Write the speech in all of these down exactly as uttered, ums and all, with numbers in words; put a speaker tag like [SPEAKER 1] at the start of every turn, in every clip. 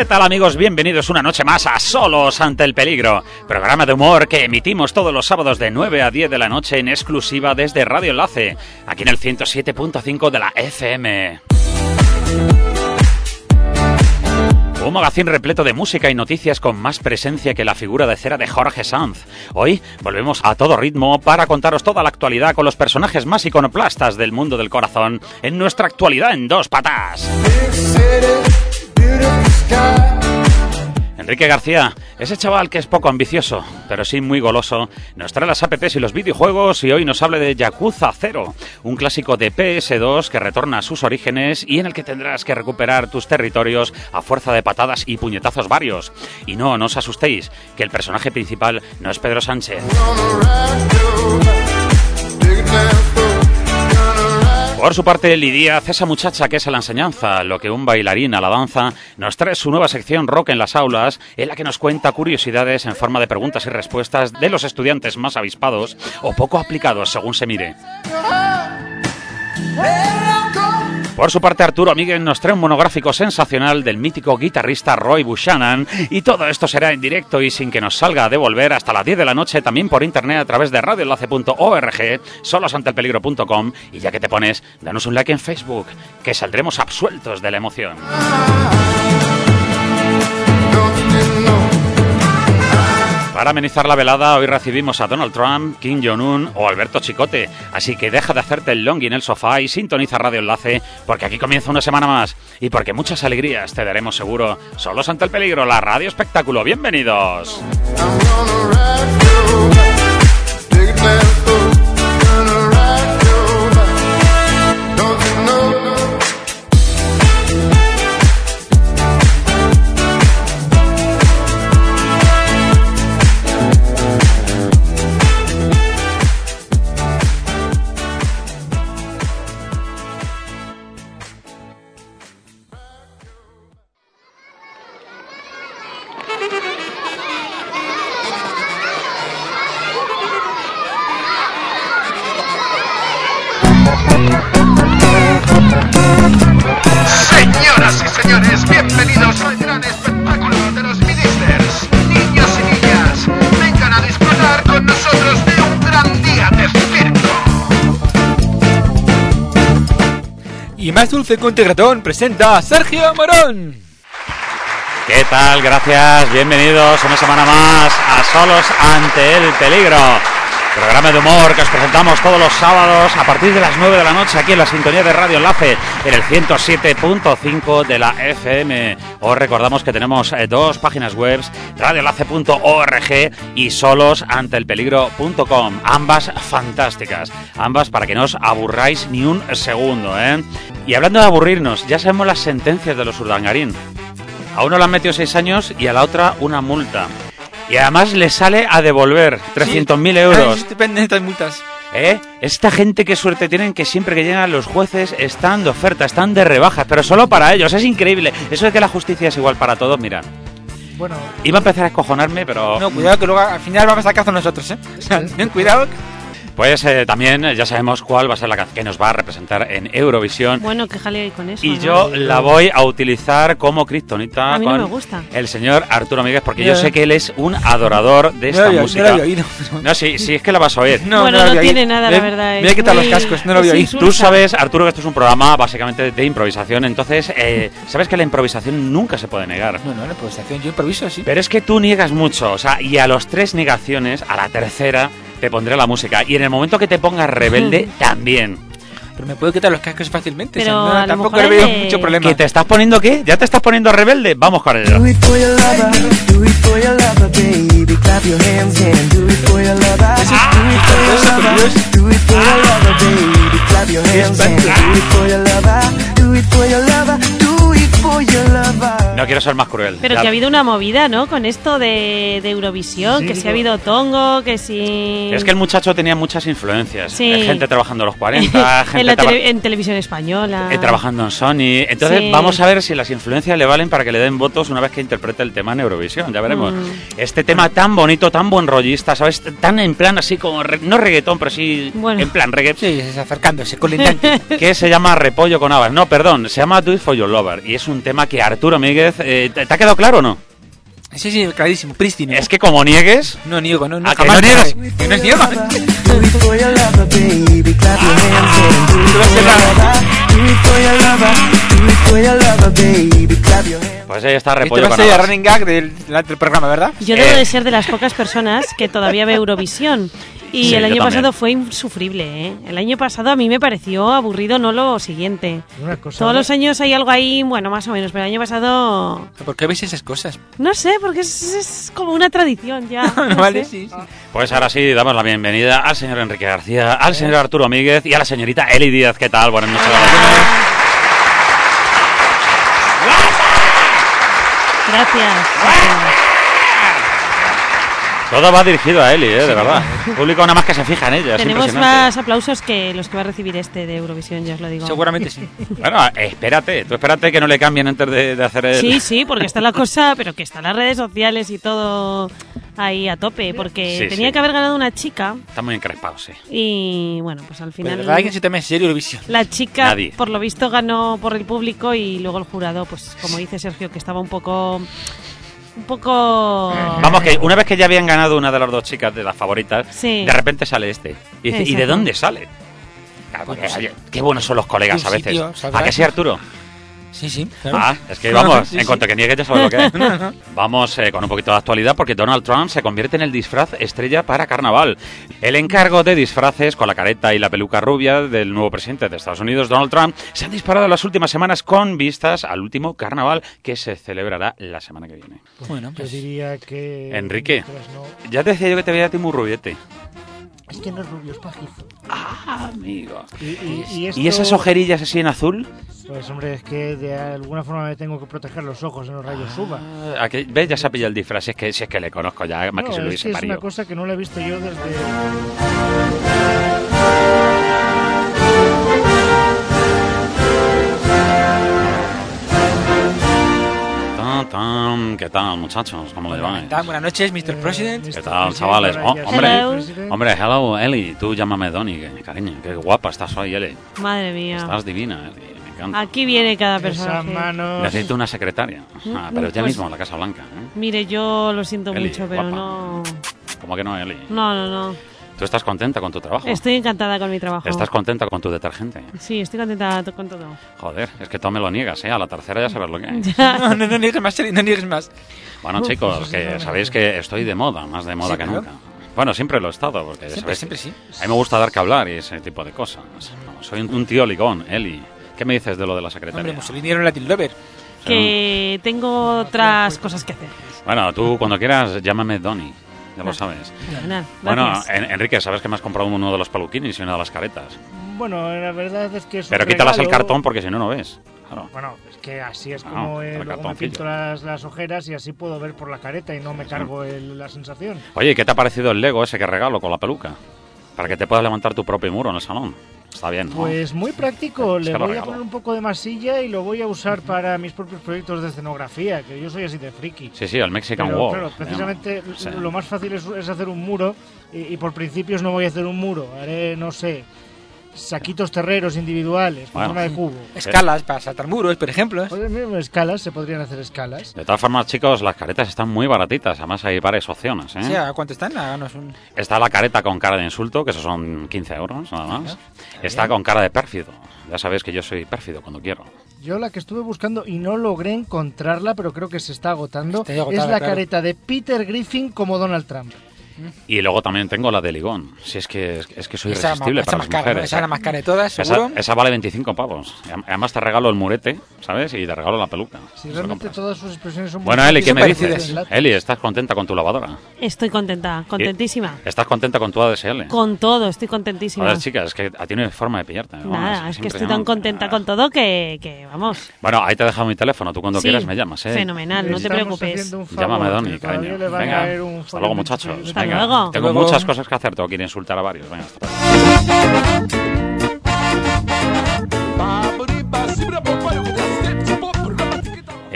[SPEAKER 1] tal, amigos? Bienvenidos una noche más a Solos ante el Peligro, programa de humor que emitimos todos los sábados de nueve a diez de la noche en exclusiva desde Radio Enlace, aquí en el ciento siete punto cinco de la F M. Un magazín repleto de música y noticias con más presencia que la figura de cera de Jorge Sanz. Hoy volvemos a todo ritmo para contaros toda la actualidad con los personajes más iconoclastas del mundo del corazón en nuestra actualidad en dos patas. Enrique García, ese chaval que es poco ambicioso, pero sí muy goloso, nos trae las apps y los videojuegos y hoy nos habla de Yakuza Zero, un clásico de P S dos que retorna a sus orígenes y en el que tendrás que recuperar tus territorios a fuerza de patadas y puñetazos varios. Y no, no os asustéis, que el personaje principal no es Pedro Sánchez. Por su parte, Lidia, esa muchacha que es a la enseñanza, lo que un bailarín a la danza, nos trae su nueva sección Rock en las aulas, en la que nos cuenta curiosidades en forma de preguntas y respuestas de los estudiantes más avispados o poco aplicados, según se mire. Por su parte, Arturo Miguel nos trae un monográfico sensacional del mítico guitarrista Roy Buchanan, y todo esto será en directo y sin que nos salga a devolver hasta las diez de la noche, también por internet a través de radio enlace punto org, solos ante el peligro punto com, y ya que te pones, danos un like en Facebook, que saldremos absueltos de la emoción. Para amenizar la velada, hoy recibimos a Donald Trump, Kim Jong-un o Alberto Chicote. Así que deja de hacerte el longi en el sofá y sintoniza Radio Enlace, porque aquí comienza una semana más. Y porque muchas alegrías te daremos seguro. Solos ante el peligro, la radio espectáculo. ¡Bienvenidos!
[SPEAKER 2] Señoras y señores, bienvenidos al gran espectáculo de los ministers. Niños y niñas, vengan a disfrutar con nosotros de un gran día de circo.
[SPEAKER 3] Y Más Dulce que un Tegratón presenta a Sergio Morón.
[SPEAKER 1] ¿Qué tal? Gracias, bienvenidos una semana más a Solos ante el Peligro, programa de humor que os presentamos todos los sábados a partir de las nueve de la noche aquí en la sintonía de Radio Enlace en el ciento siete punto cinco de la F M. Os recordamos que tenemos eh, dos páginas web, radio enlace punto org y solos ante el peligro punto com, ambas fantásticas, ambas para que no os aburráis ni un segundo, ¿eh? Y hablando de aburrirnos, ya sabemos las sentencias de los Urdangarín. A uno le han metido seis años y a la otra una multa. Y además le sale a devolver trescientos mil euros.
[SPEAKER 3] Ay, depende de estas multas.
[SPEAKER 1] ¿Eh? Esta gente, qué suerte tienen, que siempre que llegan los jueces están de oferta, están de rebajas, pero solo para ellos. Es increíble. Eso de que la justicia es igual para todos, mira.
[SPEAKER 3] Bueno,
[SPEAKER 1] iba a empezar a escojonarme, pero...
[SPEAKER 3] No, cuidado que luego al final vamos a cazo nosotros, ¿eh? O sea, ten cuidado.
[SPEAKER 1] Pues eh, también ya sabemos cuál va a ser la canción que nos va a representar en Eurovisión.
[SPEAKER 4] Bueno, qué jaleo con eso.
[SPEAKER 1] Y
[SPEAKER 4] ¿no?
[SPEAKER 1] yo la voy a utilizar como kriptonita
[SPEAKER 4] a mí
[SPEAKER 1] con
[SPEAKER 4] no me gusta.
[SPEAKER 1] el señor Arturo Miguel, porque
[SPEAKER 3] Yeah.
[SPEAKER 1] yo sé que él es un adorador de esta
[SPEAKER 3] no lo
[SPEAKER 1] música.
[SPEAKER 3] No lo había oído.
[SPEAKER 1] No, sí, sí, es que la vas a oír.
[SPEAKER 3] No,
[SPEAKER 4] bueno,
[SPEAKER 3] no,
[SPEAKER 4] no,
[SPEAKER 3] no
[SPEAKER 4] tiene
[SPEAKER 3] oído.
[SPEAKER 4] nada, la verdad.
[SPEAKER 3] Me voy a quitar
[SPEAKER 4] muy...
[SPEAKER 3] los cascos, no lo voy a
[SPEAKER 4] es
[SPEAKER 3] oír.
[SPEAKER 4] insulsa.
[SPEAKER 1] Tú sabes, Arturo, que esto es un programa básicamente de improvisación, entonces eh, sabes que la improvisación nunca se puede negar.
[SPEAKER 3] No, no, la improvisación, yo improviso, sí.
[SPEAKER 1] Pero es que tú niegas mucho, o sea, y a los tres negaciones, a la tercera te pondré la música, y en el momento que te pongas rebelde, también.
[SPEAKER 3] Pero me puedo quitar los cascos fácilmente.
[SPEAKER 4] Pero
[SPEAKER 3] o sea, no,
[SPEAKER 4] a lo
[SPEAKER 3] tampoco
[SPEAKER 4] mejor
[SPEAKER 3] le veo
[SPEAKER 4] es-
[SPEAKER 3] mucho problema.
[SPEAKER 1] ¿Que te estás poniendo qué? ¿Ya te estás poniendo rebelde? Vamos con ello.
[SPEAKER 5] Do it for your lover, do it for your lover, baby. Clap your hands and do it for your lover.
[SPEAKER 3] Eso
[SPEAKER 5] Do it for your
[SPEAKER 3] eso,
[SPEAKER 5] lover,
[SPEAKER 3] Dios.
[SPEAKER 5] do it for your lover, baby. Clap your hands and do it for your lover. Do it for your lover, do it for your lover.
[SPEAKER 1] No quiero ser más cruel.
[SPEAKER 4] Pero
[SPEAKER 1] Ya-
[SPEAKER 4] que ha habido una movida, ¿no? Con esto de, de Eurovisión,
[SPEAKER 1] Sí,
[SPEAKER 4] que si
[SPEAKER 1] no.
[SPEAKER 4] ha habido tongo, que si...
[SPEAKER 1] Es que el muchacho tenía muchas influencias.
[SPEAKER 4] Sí.
[SPEAKER 1] Eh, Gente trabajando a los cuarenta, gente
[SPEAKER 4] en, la
[SPEAKER 1] traba-
[SPEAKER 4] tele- en televisión española.
[SPEAKER 1] eh, trabajando en Sony. Entonces
[SPEAKER 4] Sí.
[SPEAKER 1] vamos a ver si las influencias le valen para que le den votos una vez que interprete el tema en Eurovisión. Ya veremos.
[SPEAKER 4] Mm.
[SPEAKER 1] Este tema tan bonito, tan buen rollista, ¿sabes? Tan en plan así como... re- no reggaetón, pero sí
[SPEAKER 4] Bueno.
[SPEAKER 1] en plan reggae.
[SPEAKER 3] Sí, es acercándose, colindante.
[SPEAKER 1] Que se llama Repollo con habas. No, perdón, se llama Do It For Your Lover. Y es un un tema que Arturo Míguez... Eh, ¿te, ¿Te ha quedado claro o no?
[SPEAKER 3] Sí, sí, clarísimo, prístino.
[SPEAKER 1] Es que como niegues...
[SPEAKER 3] No niego, no, no.
[SPEAKER 1] ¿A que
[SPEAKER 3] jamás
[SPEAKER 1] no niegas?
[SPEAKER 3] cabe. Que no es niego.
[SPEAKER 5] Do it for your lover, baby. Clap your hands and do it for your lover. Do it for your lover. Do it for your lover, baby. Clap your hands.
[SPEAKER 1] Pues ahí está
[SPEAKER 3] Esto
[SPEAKER 1] Repollo
[SPEAKER 3] va a
[SPEAKER 1] con
[SPEAKER 3] ser el
[SPEAKER 1] habas.
[SPEAKER 3] running gag del, del programa, ¿verdad?
[SPEAKER 4] Yo
[SPEAKER 1] Eh.
[SPEAKER 4] debo de ser de las pocas personas que todavía ve Eurovisión. Y
[SPEAKER 1] Sí,
[SPEAKER 4] el
[SPEAKER 1] yo
[SPEAKER 4] año
[SPEAKER 1] también.
[SPEAKER 4] pasado fue insufrible, ¿eh? El año pasado a mí me pareció aburrido, no lo siguiente.
[SPEAKER 6] Una cosa,
[SPEAKER 4] Todos
[SPEAKER 6] ¿no?
[SPEAKER 4] los años hay algo ahí, bueno, más o menos, pero el año pasado...
[SPEAKER 3] ¿Por qué veis esas cosas?
[SPEAKER 4] No sé, porque es, es como una tradición ya. no
[SPEAKER 3] vale,
[SPEAKER 4] sé.
[SPEAKER 3] sí, sí.
[SPEAKER 1] Pues ahora sí, damos la bienvenida al señor Enrique García, al señor Arturo Míguez y a la señorita Eli Díaz. ¿Qué tal? Buenas noches.
[SPEAKER 4] Gracias.
[SPEAKER 1] Todo va dirigido a Eli, ¿eh? De verdad. El público nada más que se fija en ella. Es
[SPEAKER 4] Tenemos
[SPEAKER 1] impresionante.
[SPEAKER 4] más aplausos que los que va a recibir este de Eurovisión, ya os lo digo.
[SPEAKER 3] Seguramente sí.
[SPEAKER 1] Bueno, espérate. Tú espérate que no le cambien antes de, de hacer el...
[SPEAKER 4] Sí, sí, porque está la cosa, pero que están las redes sociales y todo ahí a tope, porque
[SPEAKER 1] Sí,
[SPEAKER 4] tenía
[SPEAKER 1] sí.
[SPEAKER 4] que haber ganado una chica
[SPEAKER 1] Está muy encrespado, sí.
[SPEAKER 4] y bueno, pues al
[SPEAKER 3] Pero
[SPEAKER 4] final
[SPEAKER 3] ¿verdad? ¿Alguien se toma en serio Eurovisión?
[SPEAKER 4] la chica
[SPEAKER 1] Nadie.
[SPEAKER 4] por lo visto ganó por el público y luego el jurado, pues como dice Sergio, que estaba un poco un poco
[SPEAKER 1] Vamos, que una vez que ya habían ganado una de las dos chicas de las favoritas,
[SPEAKER 4] Sí.
[SPEAKER 1] de repente sale este. Y dice, ¿y de
[SPEAKER 4] Exacto.
[SPEAKER 1] dónde sale? Claro, porque, oye, qué buenos son los colegas
[SPEAKER 3] Un
[SPEAKER 1] a veces.
[SPEAKER 3] sitio, sabrás.
[SPEAKER 1] ¿A que sí, Arturo?
[SPEAKER 3] Sí, sí, claro.
[SPEAKER 1] Ah, es que vamos,
[SPEAKER 3] Sí,
[SPEAKER 1] en
[SPEAKER 3] sí.
[SPEAKER 1] cuanto que niegues ya sabes lo que es. Vamos eh, con un poquito de actualidad porque Donald Trump se convierte en el disfraz estrella para carnaval. El encargo de disfraces con la careta y la peluca rubia del nuevo presidente de Estados Unidos, Donald Trump, se han disparado en las últimas semanas con vistas al último carnaval que se celebrará la semana que viene.
[SPEAKER 3] Bueno,
[SPEAKER 6] Yo
[SPEAKER 3] pues...
[SPEAKER 6] diría que...
[SPEAKER 1] Enrique.
[SPEAKER 6] mientras no-
[SPEAKER 1] Ya te decía yo que te veía a ti muy rubiete.
[SPEAKER 6] Es que no es rubio, es pajizo.
[SPEAKER 1] Ah, amigo.
[SPEAKER 6] Y, y, y esto,
[SPEAKER 1] ¿Y esas ojerillas así en azul?
[SPEAKER 6] Pues hombre, es que de alguna forma me tengo que proteger los ojos en los rayos UVA.
[SPEAKER 1] Ah, aquí, ¿ves? Ya se ha pillado el disfraz. Si es que, si es que le conozco ya, más
[SPEAKER 6] No,
[SPEAKER 1] que si lo
[SPEAKER 6] es
[SPEAKER 1] hubiese
[SPEAKER 6] que es una
[SPEAKER 1] parido.
[SPEAKER 6] cosa que no la he visto yo desde...
[SPEAKER 1] Tan, tan, ¿qué tal, muchachos? ¿Cómo le va?
[SPEAKER 3] Buenas buenas noches, mister
[SPEAKER 6] eh,
[SPEAKER 3] President.
[SPEAKER 6] mister
[SPEAKER 1] ¿Qué tal,
[SPEAKER 6] President,
[SPEAKER 1] chavales?
[SPEAKER 6] ahora
[SPEAKER 1] Oh,
[SPEAKER 6] ya
[SPEAKER 1] hombre.
[SPEAKER 6] soy
[SPEAKER 4] Hello.
[SPEAKER 6] president.
[SPEAKER 1] Hombre, hello, Eli. Tú llámame Donny, que, cariño. Qué guapa estás hoy, Eli.
[SPEAKER 4] madre mía.
[SPEAKER 1] Estás divina, Eli. Me encanta.
[SPEAKER 4] Aquí viene cada
[SPEAKER 6] Esas
[SPEAKER 4] personaje.
[SPEAKER 6] manos...
[SPEAKER 1] Necesito una secretaria. Ah, pero ya
[SPEAKER 4] Pues-
[SPEAKER 1] mismo en la Casa Blanca. ¿eh?
[SPEAKER 4] Mire, yo lo siento
[SPEAKER 1] Eli,
[SPEAKER 4] mucho, pero
[SPEAKER 1] guapa.
[SPEAKER 4] no
[SPEAKER 1] ¿Cómo que no, Eli?
[SPEAKER 4] no, no, no.
[SPEAKER 1] ¿Tú estás contenta con tu trabajo?
[SPEAKER 4] Estoy encantada con mi trabajo.
[SPEAKER 1] ¿Estás contenta con tu detergente?
[SPEAKER 4] Sí, estoy contenta to- con todo.
[SPEAKER 1] Joder, es que tú me lo niegas, ¿eh? A la tercera ya sabes lo que hay.
[SPEAKER 3] No, no, no niegues más, Eli, no niegues más.
[SPEAKER 1] Bueno, chicos, que sabéis que estoy de moda, más de moda
[SPEAKER 3] Sí,
[SPEAKER 1] que
[SPEAKER 3] claro.
[SPEAKER 1] nunca. Bueno, siempre lo he estado, porque
[SPEAKER 3] Siempre,
[SPEAKER 1] sabéis
[SPEAKER 3] siempre
[SPEAKER 1] que
[SPEAKER 3] sí.
[SPEAKER 1] a mí me gusta dar que hablar y ese tipo de cosas. No, soy un, un tío ligón, Eli. ¿Qué me dices de lo de la secretaria?
[SPEAKER 3] Hombre, Mussolini era un Latin lover.
[SPEAKER 4] Que tengo otras cosas que hacer.
[SPEAKER 1] Bueno, tú cuando quieras llámame Donny, ya lo sabes.
[SPEAKER 4] Fenomenal,
[SPEAKER 1] Bueno,
[SPEAKER 4] gracias.
[SPEAKER 1] En- Enrique, sabes que me has comprado uno de los peluquines y una de las caretas.
[SPEAKER 6] Bueno, la verdad es que es un
[SPEAKER 1] Pero quítalas el
[SPEAKER 6] regalo.
[SPEAKER 1] cartón porque si no, no ves. Claro.
[SPEAKER 6] Bueno, es que así es
[SPEAKER 1] Ah,
[SPEAKER 6] como
[SPEAKER 1] el
[SPEAKER 6] eh, luego me
[SPEAKER 1] cartoncillo.
[SPEAKER 6] filtro las, las ojeras y así puedo ver por la careta y no me cargo el- la sensación.
[SPEAKER 1] Oye, ¿qué te ha parecido el Lego ese que regalo con la peluca? Para que te puedas levantar tu propio muro en el salón. Está bien, ¿no?
[SPEAKER 6] Pues muy práctico,
[SPEAKER 1] Es
[SPEAKER 6] le
[SPEAKER 1] que lo
[SPEAKER 6] voy a
[SPEAKER 1] regalo.
[SPEAKER 6] poner un poco de masilla y lo voy a usar para mis propios proyectos de escenografía, que yo soy así de friki.
[SPEAKER 1] Sí, sí, el Mexican
[SPEAKER 6] Pero
[SPEAKER 1] Wall.
[SPEAKER 6] claro,
[SPEAKER 1] se
[SPEAKER 6] precisamente
[SPEAKER 1] llama. Sí.
[SPEAKER 6] lo más fácil es, es hacer un muro y, y por principios no voy a hacer un muro, haré, no sé, saquitos terreros individuales, con
[SPEAKER 1] Bueno.
[SPEAKER 6] forma de cubo.
[SPEAKER 3] Escalas para saltar muros, por ejemplo.
[SPEAKER 6] Pues, eh, escalas, se podrían hacer escalas.
[SPEAKER 1] De todas formas, chicos, las caretas están muy baratitas. Además, hay varias opciones, ¿eh?
[SPEAKER 3] Sí, ¿a cuánto están? Háganos un...
[SPEAKER 1] Está la careta con cara de insulto, que esos son quince euros, nada más. Está con cara de pérfido. Ya sabéis que yo soy pérfido cuando quiero.
[SPEAKER 6] Yo la que estuve buscando y no logré encontrarla, pero creo que se está agotando,
[SPEAKER 3] Está agotada,
[SPEAKER 6] es la
[SPEAKER 3] claro.
[SPEAKER 6] careta de Peter Griffin como Donald Trump.
[SPEAKER 1] Y luego también tengo la de Ligón. Si es que, es que soy
[SPEAKER 3] Esa,
[SPEAKER 1] irresistible
[SPEAKER 3] esa
[SPEAKER 1] para
[SPEAKER 3] más
[SPEAKER 1] las
[SPEAKER 3] cara, ¿no?
[SPEAKER 1] mujeres.
[SPEAKER 3] Esa es la más cara de todas, seguro.
[SPEAKER 1] Esa, esa vale veinticinco pavos. Y am- Además te regalo el murete, ¿sabes? Y te regalo la peluca.
[SPEAKER 6] Si
[SPEAKER 1] Eso
[SPEAKER 6] realmente
[SPEAKER 1] compras.
[SPEAKER 6] todas sus expresiones son muy
[SPEAKER 1] Bueno, Eli, ¿qué
[SPEAKER 6] son
[SPEAKER 1] me dices?
[SPEAKER 6] parecidas.
[SPEAKER 1] Eli, ¿estás contenta con tu lavadora?
[SPEAKER 4] Estoy contenta, contentísima.
[SPEAKER 1] ¿Estás contenta con tu A D S L?
[SPEAKER 4] Con todo, estoy contentísima.
[SPEAKER 1] Joder, chica, es que a ti no hay forma de pillarte. ¿no?
[SPEAKER 4] Nada, es que estoy tan
[SPEAKER 1] impresionante.
[SPEAKER 4] contenta con todo que, que vamos.
[SPEAKER 1] Bueno, ahí te he dejado mi teléfono. Tú cuando
[SPEAKER 4] Sí,
[SPEAKER 1] quieras me llamas, ¿eh?
[SPEAKER 4] Fenomenal, no te
[SPEAKER 6] Estamos
[SPEAKER 4] preocupes.
[SPEAKER 6] haciendo un favor,
[SPEAKER 1] Llámame, Donny,
[SPEAKER 6] que todavía
[SPEAKER 1] cariño.
[SPEAKER 6] le va a
[SPEAKER 1] Venga,
[SPEAKER 6] caer un
[SPEAKER 1] hasta
[SPEAKER 6] folio
[SPEAKER 1] luego,
[SPEAKER 6] en
[SPEAKER 1] muchachos.
[SPEAKER 6] veintiséis.
[SPEAKER 4] Hasta
[SPEAKER 1] Venga,
[SPEAKER 4] luego.
[SPEAKER 1] tengo
[SPEAKER 3] Luego.
[SPEAKER 1] muchas cosas que hacer. Tengo que ir a insultar a varios. Venga, hasta luego.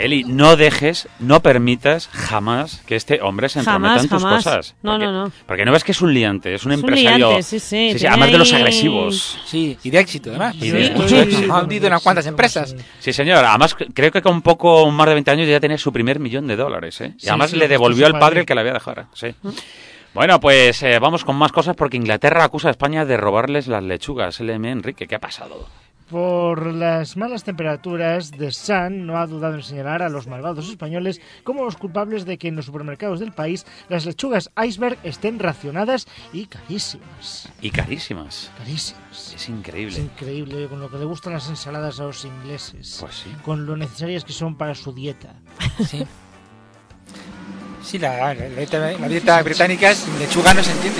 [SPEAKER 1] Eli, no dejes, no permitas jamás que este hombre se entrometa
[SPEAKER 4] Jamás,
[SPEAKER 1] en tus
[SPEAKER 4] jamás.
[SPEAKER 1] cosas.
[SPEAKER 4] No,
[SPEAKER 1] porque,
[SPEAKER 4] no, no.
[SPEAKER 1] Porque no ves que es un liante, es un
[SPEAKER 4] Es un
[SPEAKER 1] empresario.
[SPEAKER 4] liante, sí, sí,
[SPEAKER 1] sí,
[SPEAKER 4] tiene
[SPEAKER 1] además de los
[SPEAKER 4] ahí-
[SPEAKER 1] agresivos.
[SPEAKER 3] Sí, y de éxito, además.
[SPEAKER 1] Y de-
[SPEAKER 6] Yo
[SPEAKER 1] Sí,
[SPEAKER 6] estoy-
[SPEAKER 1] sí,
[SPEAKER 3] ha hundido unas cuantas
[SPEAKER 6] Sí,
[SPEAKER 3] empresas.
[SPEAKER 6] sí.
[SPEAKER 1] Sí, señor. Además, creo que con poco más de veinte años ya tenía su primer millón de dólares, ¿eh? Y
[SPEAKER 6] Sí,
[SPEAKER 1] además
[SPEAKER 6] sí,
[SPEAKER 1] le
[SPEAKER 6] lo
[SPEAKER 1] devolvió
[SPEAKER 6] justo
[SPEAKER 1] al
[SPEAKER 6] su
[SPEAKER 1] padre
[SPEAKER 6] padre.
[SPEAKER 1] el que le había dejado. Sí. Bueno, pues eh, vamos con más cosas porque Inglaterra acusa a España de robarles las lechugas. L M, Enrique, ¿qué ha pasado?
[SPEAKER 6] Por las malas temperaturas, The Sun no ha dudado en señalar a los malvados españoles como los culpables de que en los supermercados del país las lechugas iceberg estén racionadas y carísimas.
[SPEAKER 1] Y carísimas.
[SPEAKER 6] Carísimas.
[SPEAKER 1] Es increíble.
[SPEAKER 6] Es increíble con lo que le gustan las ensaladas a los ingleses.
[SPEAKER 1] Pues sí.
[SPEAKER 6] Con lo necesarias que son para su dieta.
[SPEAKER 3] Sí. Sí, la, la, dieta, la dieta británica sin lechuga no se entiende.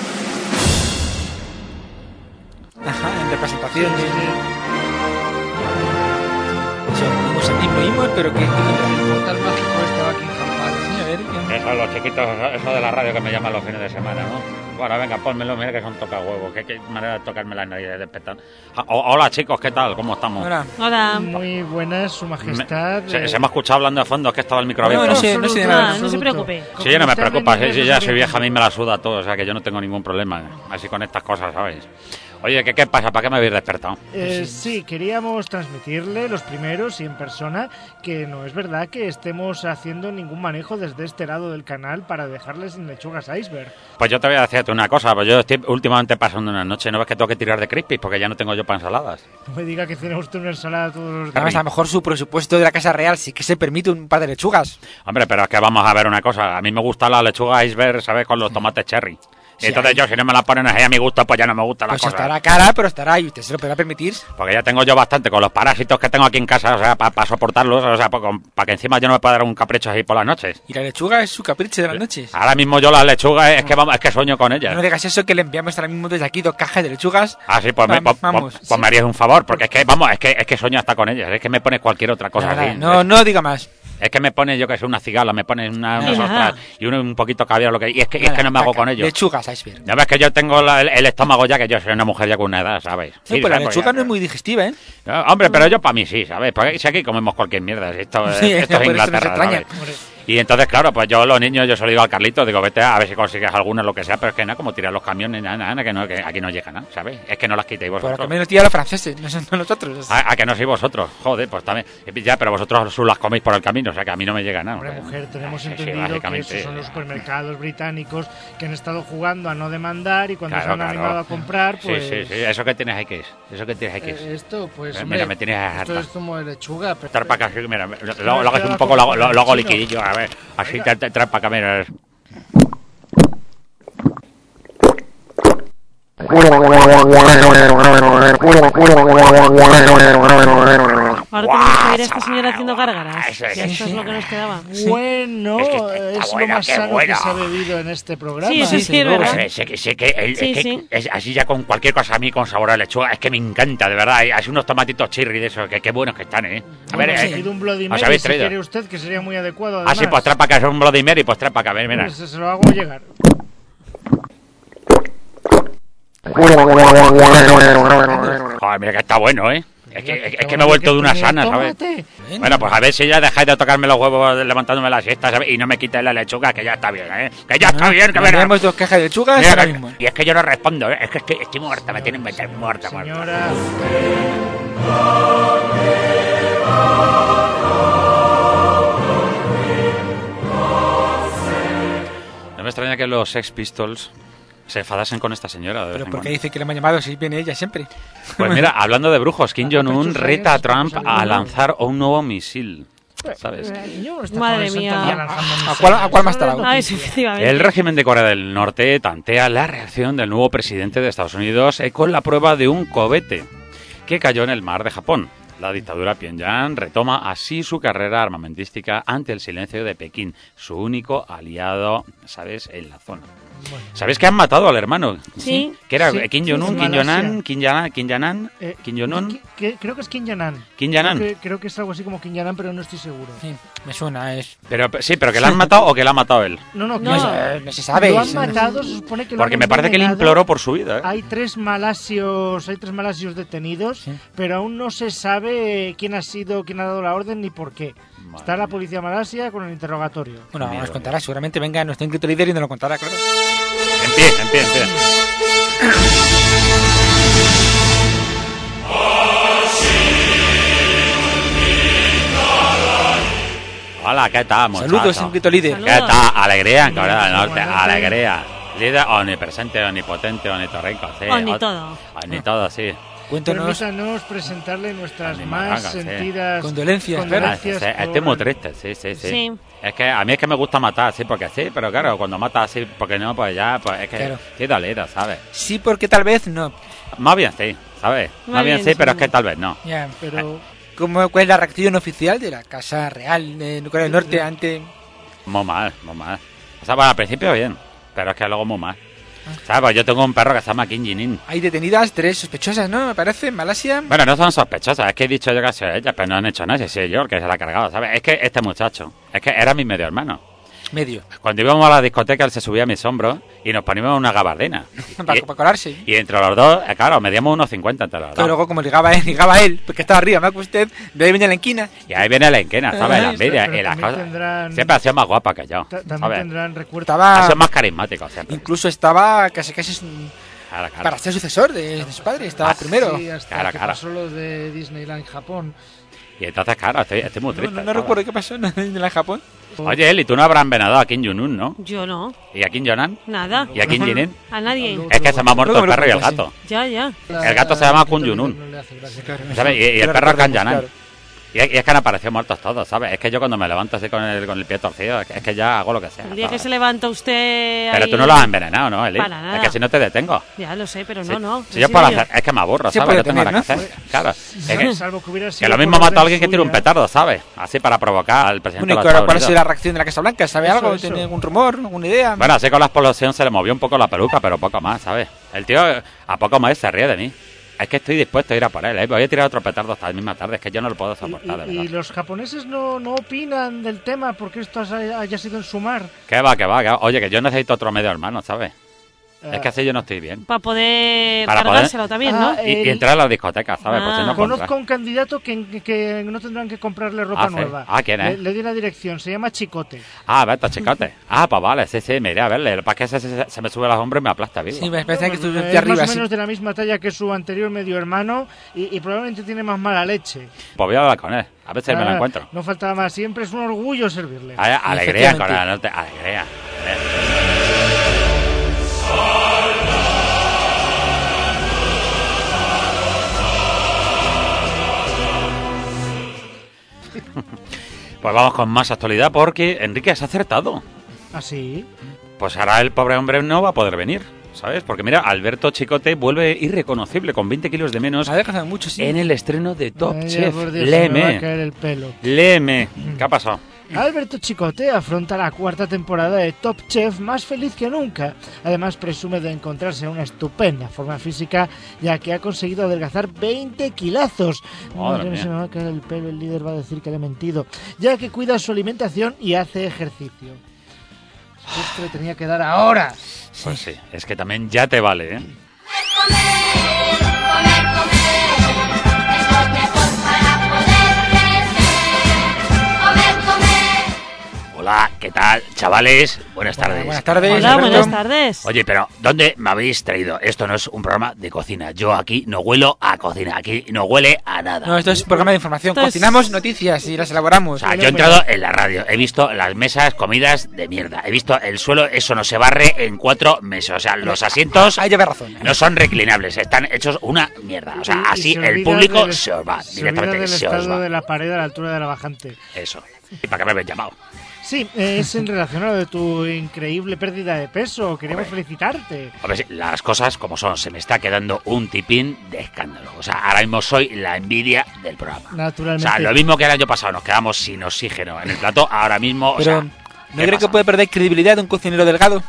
[SPEAKER 3] Ajá, en representación de... Sí, oímos aquí, lo oímos, pero que...
[SPEAKER 7] El portal mágico este va aquí en Jampal.
[SPEAKER 3] Sí, a ver, ¿qué?
[SPEAKER 1] Eso, los chiquitos, eso, eso de la radio que me llaman los fines de semana, ¿no? Bueno, venga, pónmelo, mira que son tocahuevos. Qué, qué manera de tocarme las narices de petar. Ah, o- hola, chicos, ¿qué tal? ¿Cómo estamos?
[SPEAKER 3] Ahora,
[SPEAKER 4] Hola.
[SPEAKER 6] Muy buenas, su majestad.
[SPEAKER 1] Me- se,
[SPEAKER 6] eh,
[SPEAKER 1] se me ha escuchado hablando de fondo, es que estaba el micro
[SPEAKER 3] No,
[SPEAKER 1] abierto.
[SPEAKER 3] no sé, no sé de nada.
[SPEAKER 4] Ah, no se
[SPEAKER 6] absoluto.
[SPEAKER 4] preocupe.
[SPEAKER 1] Sí, yo no me
[SPEAKER 6] Usted ha
[SPEAKER 1] preocupa, sí,
[SPEAKER 6] venido
[SPEAKER 1] sí, ya
[SPEAKER 6] desde
[SPEAKER 1] soy vieja, a mí
[SPEAKER 6] bien.
[SPEAKER 1] me la suda todo, o sea que yo no tengo ningún problema así con estas cosas, ¿sabéis? Oye, ¿qué, qué pasa? ¿Para qué me habéis despertado?
[SPEAKER 6] Eh, sí, queríamos transmitirle los primeros y en persona que no es verdad que estemos haciendo ningún manejo desde este lado del canal para dejarles sin lechugas iceberg.
[SPEAKER 1] Pues yo te voy a decirte una cosa, pues yo estoy últimamente pasando una noche, ¿no ves que tengo que tirar de crispy? Porque ya no tengo yo para ensaladas.
[SPEAKER 6] No me diga que tiene usted una ensalada todos los días.
[SPEAKER 3] además, a lo mejor su presupuesto de la Casa Real sí que se permite un par de lechugas.
[SPEAKER 1] Hombre, pero es que vamos a ver una cosa, a mí me gusta la lechuga iceberg, ¿sabes? Con los tomates cherry. Y
[SPEAKER 3] Sí,
[SPEAKER 1] entonces
[SPEAKER 3] ahí.
[SPEAKER 1] yo, si no me la ponen ahí a mi gusto, pues ya no me gustan las
[SPEAKER 3] Pues
[SPEAKER 1] cosas.
[SPEAKER 3] estará cara, pero estará y usted se lo podrá permitir.
[SPEAKER 1] Porque ya tengo yo bastante con los parásitos que tengo aquí en casa, o sea, para soportarlos, o sea, para que encima yo no me pueda dar un capricho así por las noches.
[SPEAKER 3] Y la lechuga es su capricho de las noches.
[SPEAKER 1] Ahora mismo yo las lechugas, es que vamos, es que sueño con ellas.
[SPEAKER 3] No digas eso, que le enviamos ahora mismo desde aquí dos cajas de lechugas.
[SPEAKER 1] Ah, sí, pues, me,
[SPEAKER 3] Vamos,
[SPEAKER 1] pues,
[SPEAKER 3] vamos.
[SPEAKER 1] pues- pues me harías un favor, porque es que, vamos, es que, es que sueño hasta con ellas, es que me pone cualquier otra cosa
[SPEAKER 3] Nada,
[SPEAKER 1] así.
[SPEAKER 3] no,
[SPEAKER 1] es,
[SPEAKER 3] no diga más.
[SPEAKER 1] es que me pone, yo que sé, una cigala, me pone una, unas
[SPEAKER 4] Nada.
[SPEAKER 1] ostras y uno, un poquito caviar, lo que, y es que, y es
[SPEAKER 3] Nada,
[SPEAKER 1] que no me hago
[SPEAKER 3] caca.
[SPEAKER 1] con ello.
[SPEAKER 3] Lechugas, iceberg.
[SPEAKER 1] Ya ves que yo tengo la- el, el estómago ya, que yo soy una mujer ya con una edad, ¿sabes?
[SPEAKER 3] No,
[SPEAKER 1] Sí,
[SPEAKER 3] pero la
[SPEAKER 1] ¿sabes?
[SPEAKER 3] lechuga
[SPEAKER 1] Pues
[SPEAKER 3] no
[SPEAKER 1] ya-
[SPEAKER 3] es muy digestiva, ¿eh?
[SPEAKER 1] No, hombre, pero yo para mí sí, ¿sabes? Porque si aquí comemos cualquier mierda, si esto,
[SPEAKER 3] Sí,
[SPEAKER 1] esto
[SPEAKER 3] por
[SPEAKER 1] es
[SPEAKER 3] eso nos
[SPEAKER 1] Inglaterra,
[SPEAKER 3] extraña.
[SPEAKER 1] ¿sabes?
[SPEAKER 6] Hombre,
[SPEAKER 1] Y entonces, claro, pues yo los niños, yo se lo digo al Carlito, digo, vete a ver si consigues alguna, lo que sea, pero es que nada, como tirar los camiones, nada, nada, que, no, que aquí no llega nada, ¿sabes? Es que no las quitéis
[SPEAKER 3] Pero
[SPEAKER 1] vosotros.
[SPEAKER 3] que menos tía los franceses, no son no nosotros.
[SPEAKER 1] A, a que no sois vosotros, joder, pues también. Ya, pero vosotros las coméis por el camino, o sea que a mí no me llega nada.
[SPEAKER 6] hombre,
[SPEAKER 1] o sea.
[SPEAKER 6] mujer, tenemos
[SPEAKER 1] Sí, sí,
[SPEAKER 6] entendido que
[SPEAKER 1] básicamente.
[SPEAKER 6] esos son los supermercados británicos que han estado jugando a no demandar y cuando
[SPEAKER 1] Claro,
[SPEAKER 6] se han
[SPEAKER 1] claro.
[SPEAKER 6] animado a comprar, pues...
[SPEAKER 1] Sí, sí, sí, eso que tienes aquí es, eso que tienes aquí es.
[SPEAKER 7] Eh, esto, pues,
[SPEAKER 1] Eh,
[SPEAKER 7] hombre,
[SPEAKER 1] mira, me tienes
[SPEAKER 7] esto
[SPEAKER 1] harta.
[SPEAKER 7] es como de lechuga. Pero...
[SPEAKER 1] Trae para acá, sí, mira, lo, lo hagas un poco, lo, hago- lo, lo hago liquidillo, a ver, así te, te trae para acá, mira.
[SPEAKER 4] Ahora tenemos que ver a esta señora haciendo gárgaras.
[SPEAKER 1] Eso,
[SPEAKER 4] Y esto es lo que nos quedaba.
[SPEAKER 6] Bueno,
[SPEAKER 1] Es
[SPEAKER 6] es,
[SPEAKER 1] que está
[SPEAKER 6] lo
[SPEAKER 1] buena,
[SPEAKER 6] más
[SPEAKER 1] qué
[SPEAKER 6] sano
[SPEAKER 1] buena.
[SPEAKER 6] que se ha bebido en este programa.
[SPEAKER 4] Sí, eso sí, es
[SPEAKER 3] luego,
[SPEAKER 4] verdad.
[SPEAKER 1] Sé, sé que, sé que, el-
[SPEAKER 4] Sí,
[SPEAKER 1] es que
[SPEAKER 4] sí.
[SPEAKER 1] es así ya con cualquier cosa a mí con sabor a lechuga, es que me encanta, de verdad. Hay así unos tomatitos chirri de esos, que qué buenos que están, ¿eh? A ver,
[SPEAKER 6] Bueno,
[SPEAKER 1] eh,
[SPEAKER 6] se pide un Bloody
[SPEAKER 1] ¿os
[SPEAKER 6] Mary,
[SPEAKER 1] habéis
[SPEAKER 6] si
[SPEAKER 1] traído?
[SPEAKER 6] quiere usted, que sería muy adecuado.
[SPEAKER 1] Ah, sí, pues trae para acá, es un Bloody Mary, pues trae para acá, a ver, mira.
[SPEAKER 6] Pues se lo hago llegar.
[SPEAKER 1] Joder, mira que está bueno, ¿eh? Es que, es, es que me he vuelto de una sana, ¿sabes? Bueno, pues a ver si ya dejáis de tocarme los huevos levantándome la siesta, ¿sabes? Y no me quitéis la lechuga, que ya está bien, ¿eh? Que ya está bien, que verás.
[SPEAKER 3] Tenemos dos cajas de lechugas
[SPEAKER 1] Mira,
[SPEAKER 3] ahora
[SPEAKER 1] que-
[SPEAKER 3] mismo.
[SPEAKER 1] y es que yo no respondo, ¿eh? Es que estoy, estoy muerta, me tienen que meter muerta, muerta.
[SPEAKER 6] Señora,
[SPEAKER 1] No me extraña que los Sex Pistols se enfadasen con esta señora. De vez
[SPEAKER 3] Pero
[SPEAKER 1] en
[SPEAKER 3] ¿por qué
[SPEAKER 1] cuando.
[SPEAKER 3] dice que le hemos llamado si viene ella siempre?
[SPEAKER 1] Pues mira, hablando de brujos, Kim Jong-un
[SPEAKER 6] Pechos
[SPEAKER 1] reta a
[SPEAKER 6] reyes,
[SPEAKER 1] Trump
[SPEAKER 6] pechos
[SPEAKER 1] a
[SPEAKER 6] reyes.
[SPEAKER 1] lanzar un nuevo misil. ¿Sabes?
[SPEAKER 6] eh, yo no está
[SPEAKER 4] Madre
[SPEAKER 6] todo el santo
[SPEAKER 4] mía.
[SPEAKER 6] día lanzando
[SPEAKER 3] ¿A
[SPEAKER 6] misiles.
[SPEAKER 3] cuál- a cuál más te la hago?
[SPEAKER 4] Ah, eso, efectivamente.
[SPEAKER 1] El régimen de Corea del Norte tantea la reacción del nuevo presidente de Estados Unidos eh, con la prueba de un cohete que cayó en el mar de Japón. La dictadura Pyongyang retoma así su carrera armamentística ante el silencio de Pekín, su único aliado, ¿sabes?, en la zona. ¿Sabes que han matado al hermano?
[SPEAKER 4] Sí.
[SPEAKER 1] Que era
[SPEAKER 6] Sí,
[SPEAKER 1] Kim
[SPEAKER 6] sí,
[SPEAKER 1] Jong-un,
[SPEAKER 6] en
[SPEAKER 1] Kim
[SPEAKER 6] Malasia.
[SPEAKER 1] Jong-un, Kim Jong-un, Kim Jong-un,
[SPEAKER 6] Eh,
[SPEAKER 1] Kim Jong-un,
[SPEAKER 6] Ki- que- creo que es Kim Jong-un.
[SPEAKER 1] Kim Jong-un.
[SPEAKER 6] Creo que, creo que es algo así como Kim Jong-un, pero no estoy seguro.
[SPEAKER 3] Sí, me suena, es...
[SPEAKER 1] Pero sí, pero que la han matado o que la ha matado él.
[SPEAKER 6] No, no, que
[SPEAKER 4] No.
[SPEAKER 6] lo-
[SPEAKER 3] Eh, no se sabe.
[SPEAKER 6] lo han
[SPEAKER 3] es-
[SPEAKER 6] matado, se supone que lo
[SPEAKER 1] Porque
[SPEAKER 6] han
[SPEAKER 1] me parece que él
[SPEAKER 6] envenenado.
[SPEAKER 1] imploró por su vida, ¿eh?
[SPEAKER 6] Hay tres malasios, hay tres malasios detenidos,
[SPEAKER 3] Sí.
[SPEAKER 6] pero aún no se sabe quién ha sido, quién ha dado la orden ni por qué. Está la policía malasia con el interrogatorio.
[SPEAKER 7] Bueno,
[SPEAKER 1] Miedo.
[SPEAKER 7] nos contará, seguramente venga nuestro inscrito líder y nos lo contará, claro.
[SPEAKER 1] En pie, en pie, en pie. Hola, ¿qué tal, muchacho?
[SPEAKER 7] Saludos, inscrito líder.
[SPEAKER 4] Saludos.
[SPEAKER 1] ¿Qué tal? Alegría en Corea del Norte,
[SPEAKER 6] Buenas tardes.
[SPEAKER 1] alegría. Líder omnipresente, omnipotente, omnitorrinco, sí.
[SPEAKER 4] Omni
[SPEAKER 1] O-
[SPEAKER 4] todo.
[SPEAKER 1] Omni todo, sí.
[SPEAKER 7] Cuéntanos.
[SPEAKER 6] Permítanos presentarle nuestras
[SPEAKER 1] Ni
[SPEAKER 6] más
[SPEAKER 1] maranga, sí.
[SPEAKER 6] sentidas
[SPEAKER 7] Condolencias,
[SPEAKER 1] Ah, sí,
[SPEAKER 6] condolencias
[SPEAKER 1] sí, estoy
[SPEAKER 6] por-
[SPEAKER 1] muy triste, sí, sí, sí,
[SPEAKER 4] Sí.
[SPEAKER 1] Es que a mí es que me gusta matar, sí, porque sí, pero claro, cuando matas así, porque no, pues ya, pues es que
[SPEAKER 7] Claro.
[SPEAKER 1] sí dolido, ¿sabes?
[SPEAKER 7] Sí, porque tal vez no.
[SPEAKER 1] Más bien sí, ¿sabes? Más,
[SPEAKER 4] Más
[SPEAKER 1] bien,
[SPEAKER 4] bien
[SPEAKER 1] sí,
[SPEAKER 4] sí.
[SPEAKER 1] pero es que tal vez no.
[SPEAKER 7] Ya,
[SPEAKER 6] Pero
[SPEAKER 7] ¿cómo, ¿cuál es la reacción oficial de la Casa Real de Corea del Norte ante...?
[SPEAKER 1] Muy mal, muy mal. O sea, pues al principio bien, pero es que luego muy mal. ¿Sabes? Pues yo tengo un perro que se llama Kim Jin-in.
[SPEAKER 7] Hay detenidas tres sospechosas, ¿no? Me parece, en Malasia.
[SPEAKER 1] Bueno, no son sospechosas, es que he dicho yo que ha sido ella, pero no han hecho nada, si soy yo el que se la ha cargado, ¿sabes? Es que este muchacho, es que era mi medio hermano.
[SPEAKER 7] Medio.
[SPEAKER 1] Cuando íbamos a la discoteca, él se subía a mis hombros y nos poníamos una gabardina.
[SPEAKER 7] Para,
[SPEAKER 1] Y,
[SPEAKER 7] para colarse.
[SPEAKER 1] y entre los dos, eh, claro, medíamos unos cincuenta entre los
[SPEAKER 7] Pero
[SPEAKER 1] dos.
[SPEAKER 7] luego, como ligaba él, ligaba él, porque estaba arriba, más que usted, de ahí venía la enquina.
[SPEAKER 1] Y ahí viene la enquena, ¿sabes? La
[SPEAKER 7] Ay,
[SPEAKER 1] envidia
[SPEAKER 6] pero
[SPEAKER 1] y las
[SPEAKER 6] también
[SPEAKER 1] cosas.
[SPEAKER 6] tendrán-
[SPEAKER 1] Siempre ha sido más guapa que yo,
[SPEAKER 6] ta- también
[SPEAKER 1] ¿sabes?
[SPEAKER 6] tendrán recuerdos.
[SPEAKER 1] Ha
[SPEAKER 7] Estaba...
[SPEAKER 1] sido más carismático siempre.
[SPEAKER 7] Incluso estaba casi casi sin-
[SPEAKER 1] Claro, claro.
[SPEAKER 7] para ser sucesor de, de su padre. Estaba
[SPEAKER 1] Ah,
[SPEAKER 7] primero.
[SPEAKER 6] Sí, hasta
[SPEAKER 1] Cara,
[SPEAKER 6] que
[SPEAKER 1] cara.
[SPEAKER 6] pasó lo de Disneyland Japón.
[SPEAKER 1] Y entonces, claro, estoy, estoy muy
[SPEAKER 7] No,
[SPEAKER 1] triste.
[SPEAKER 7] no, no
[SPEAKER 1] ¿sabes?
[SPEAKER 7] recuerdo qué pasó en la Japón.
[SPEAKER 1] Oye, Eli, tú no habrás envenenado a Kim Jong-un, ¿no?
[SPEAKER 4] Yo no.
[SPEAKER 1] ¿Y a Kim Jong-un?
[SPEAKER 4] Nada.
[SPEAKER 1] ¿Y a Kim Jin-in?
[SPEAKER 4] A nadie.
[SPEAKER 1] Es que se me ha muerto
[SPEAKER 7] Luego
[SPEAKER 1] el
[SPEAKER 7] me lo
[SPEAKER 1] perro y el
[SPEAKER 7] cuentas,
[SPEAKER 1] gato.
[SPEAKER 4] Ya, ya.
[SPEAKER 1] El gato se llama Kun Jun-un.
[SPEAKER 6] No le hace gracia.
[SPEAKER 1] ¿Sabes? Y, y el
[SPEAKER 7] Pero
[SPEAKER 1] perro es Kim
[SPEAKER 7] recordemos,
[SPEAKER 1] Jong-un.
[SPEAKER 7] claro.
[SPEAKER 1] Y es, y es que han aparecido muertos todos, ¿sabes? Es que yo cuando me levanto así con el, con el pie torcido, es que, es que ya hago lo que sea.
[SPEAKER 4] El día que
[SPEAKER 1] ¿sabes?
[SPEAKER 4] se levanta usted.
[SPEAKER 1] Pero
[SPEAKER 4] ahí-
[SPEAKER 1] tú no lo has envenenado, ¿no, Eli?
[SPEAKER 4] Para nada.
[SPEAKER 1] Es que si no te detengo.
[SPEAKER 4] Ya lo sé, pero
[SPEAKER 1] Si-
[SPEAKER 4] no, no.
[SPEAKER 1] Si
[SPEAKER 4] he
[SPEAKER 1] yo
[SPEAKER 4] sido
[SPEAKER 1] puedo
[SPEAKER 4] yo.
[SPEAKER 1] hacer, es que me aburro,
[SPEAKER 7] Sí
[SPEAKER 1] ¿sabes?
[SPEAKER 7] puede
[SPEAKER 1] No tengo nada que
[SPEAKER 7] tener,
[SPEAKER 1] hacer. Claro. Es que,
[SPEAKER 6] Salvo que hubiera sido
[SPEAKER 1] que lo mismo
[SPEAKER 6] por
[SPEAKER 1] mata a
[SPEAKER 6] orden
[SPEAKER 1] alguien que tire un
[SPEAKER 6] suya.
[SPEAKER 1] petardo, ¿sabes? Así para provocar al presidente
[SPEAKER 7] Bueno, ¿y
[SPEAKER 1] de los
[SPEAKER 7] cuál, cuál ha
[SPEAKER 1] Estados
[SPEAKER 7] sido la
[SPEAKER 1] Unidos.
[SPEAKER 7] reacción de la Casa Blanca? ¿Sabe
[SPEAKER 6] Eso,
[SPEAKER 7] algo?
[SPEAKER 6] eso.
[SPEAKER 7] ¿Tiene algún rumor? ¿Alguna idea?
[SPEAKER 1] Bueno, así con la explosión se le movió un poco la peluca, pero poco más, ¿sabes? El tío a poco más se ríe de mí. Es que estoy dispuesto a ir a por él, ¿eh? Voy a tirar otro petardo hasta la misma tarde, es que yo no lo puedo soportar, de
[SPEAKER 6] Y, y- y
[SPEAKER 1] verdad.
[SPEAKER 6] los japoneses no, no opinan del tema porque esto haya haya sido en su mar.
[SPEAKER 1] Que va, que va, que va. Oye, que yo necesito otro medio hermano, ¿sabes?
[SPEAKER 6] Eh,
[SPEAKER 1] Es que así yo no estoy bien.
[SPEAKER 4] Para poder
[SPEAKER 1] Para poder-
[SPEAKER 4] cargárselo también, ¿no?
[SPEAKER 6] Ah,
[SPEAKER 1] Y, y
[SPEAKER 6] el-
[SPEAKER 1] entrar a la discoteca, ¿sabes? Por si
[SPEAKER 4] Ah.
[SPEAKER 1] no
[SPEAKER 6] Conozco
[SPEAKER 1] contra-
[SPEAKER 6] a un candidato que, que no tendrán que comprarle ropa
[SPEAKER 1] Ah, ¿sí?
[SPEAKER 6] nueva.
[SPEAKER 1] Ah, ¿quién es?
[SPEAKER 6] Le, le di la dirección, se llama Chicote.
[SPEAKER 1] Ah, vete, chicote. Ah, pues vale, sí, sí, me iré a verle. Para que se, se, se me sube a los hombros y me aplasta vivo.
[SPEAKER 7] Sí, me parece que
[SPEAKER 6] Bueno,
[SPEAKER 7] estuve
[SPEAKER 6] es
[SPEAKER 7] de arriba.
[SPEAKER 6] más o
[SPEAKER 7] sí.
[SPEAKER 6] menos de la misma talla que su anterior medio hermano y, y probablemente tiene más mala leche.
[SPEAKER 1] Pues voy a hablar con él, a ver si me lo
[SPEAKER 6] Ah,
[SPEAKER 1] encuentro.
[SPEAKER 6] No faltaba más, siempre es un orgullo servirle.
[SPEAKER 1] Ay, alegría,
[SPEAKER 7] Efectivamente.
[SPEAKER 1] Corea del Norte, alegría. Pues vamos con más actualidad porque Enrique has acertado.
[SPEAKER 6] Así.
[SPEAKER 1] Pues ahora el pobre hombre no va a poder venir, ¿sabes? Porque mira, Alberto Chicote vuelve irreconocible con veinte kilos de menos
[SPEAKER 7] Ha dejado mucho, sí.
[SPEAKER 1] en el estreno de Top
[SPEAKER 6] Ay,
[SPEAKER 1] Chef.
[SPEAKER 6] por Dios, se me va a
[SPEAKER 1] Léeme,
[SPEAKER 6] caer el pelo.
[SPEAKER 1] léeme. ¿Qué ha pasado?
[SPEAKER 6] Alberto Chicote afronta la cuarta temporada de Top Chef más feliz que nunca. Además presume de encontrarse en una estupenda forma física, ya que ha conseguido adelgazar veinte kilazos.
[SPEAKER 1] Madre
[SPEAKER 6] Madre mía,
[SPEAKER 1] mía.
[SPEAKER 6] se me va a caer el pelo, el líder va a decir que le he mentido. Ya que cuida su alimentación y hace ejercicio. Esto le tenía que dar ahora.
[SPEAKER 1] Pues sí, es que también ya te vale, ¿eh?
[SPEAKER 8] Comer, comer, comer, es lo mejor para poder crecer. Comer, comer.
[SPEAKER 1] Hola, ¿qué tal, chavales? Buenas tardes.
[SPEAKER 7] Buenas tardes.
[SPEAKER 4] Hola,
[SPEAKER 7] Alberto.
[SPEAKER 4] buenas tardes.
[SPEAKER 1] Oye, pero ¿dónde me habéis traído? Esto no es un programa de cocina. Yo aquí no huelo a cocina, aquí no huele a nada.
[SPEAKER 7] No, esto es un programa de información.
[SPEAKER 4] Esto es-
[SPEAKER 7] Cocinamos noticias y las elaboramos.
[SPEAKER 1] O sea, yo he entrado en la radio, he visto las mesas comidas de mierda, he visto el suelo, eso no se barre en cuatro meses. O sea, los asientos
[SPEAKER 7] Ahí lleva razón.
[SPEAKER 1] no son reclinables, están hechos una mierda. O sea,
[SPEAKER 6] Y- y
[SPEAKER 1] así
[SPEAKER 6] se
[SPEAKER 1] el
[SPEAKER 6] olvida
[SPEAKER 1] público
[SPEAKER 6] del-
[SPEAKER 1] se os va,
[SPEAKER 6] Se olvida
[SPEAKER 1] directamente
[SPEAKER 6] del
[SPEAKER 1] se os
[SPEAKER 6] estado
[SPEAKER 1] va.
[SPEAKER 6] de la pared a la altura de la bajante.
[SPEAKER 1] Eso. ¿Y para qué me habéis llamado?
[SPEAKER 6] Sí, es en relación a lo de tu increíble pérdida de peso. Queremos
[SPEAKER 1] Hombre.
[SPEAKER 6] felicitarte.
[SPEAKER 1] A ver, sí, las cosas como son, se me está quedando un tipín de escándalo. O sea, ahora mismo soy la envidia del programa. O
[SPEAKER 6] Naturalmente.
[SPEAKER 1] sea, lo mismo que el año pasado, nos quedamos sin oxígeno en el plató, ahora mismo, o
[SPEAKER 7] Pero,
[SPEAKER 1] sea...
[SPEAKER 7] ¿no
[SPEAKER 1] ¿qué
[SPEAKER 7] cree
[SPEAKER 1] pasa?
[SPEAKER 7] que puede perder credibilidad de un cocinero delgado?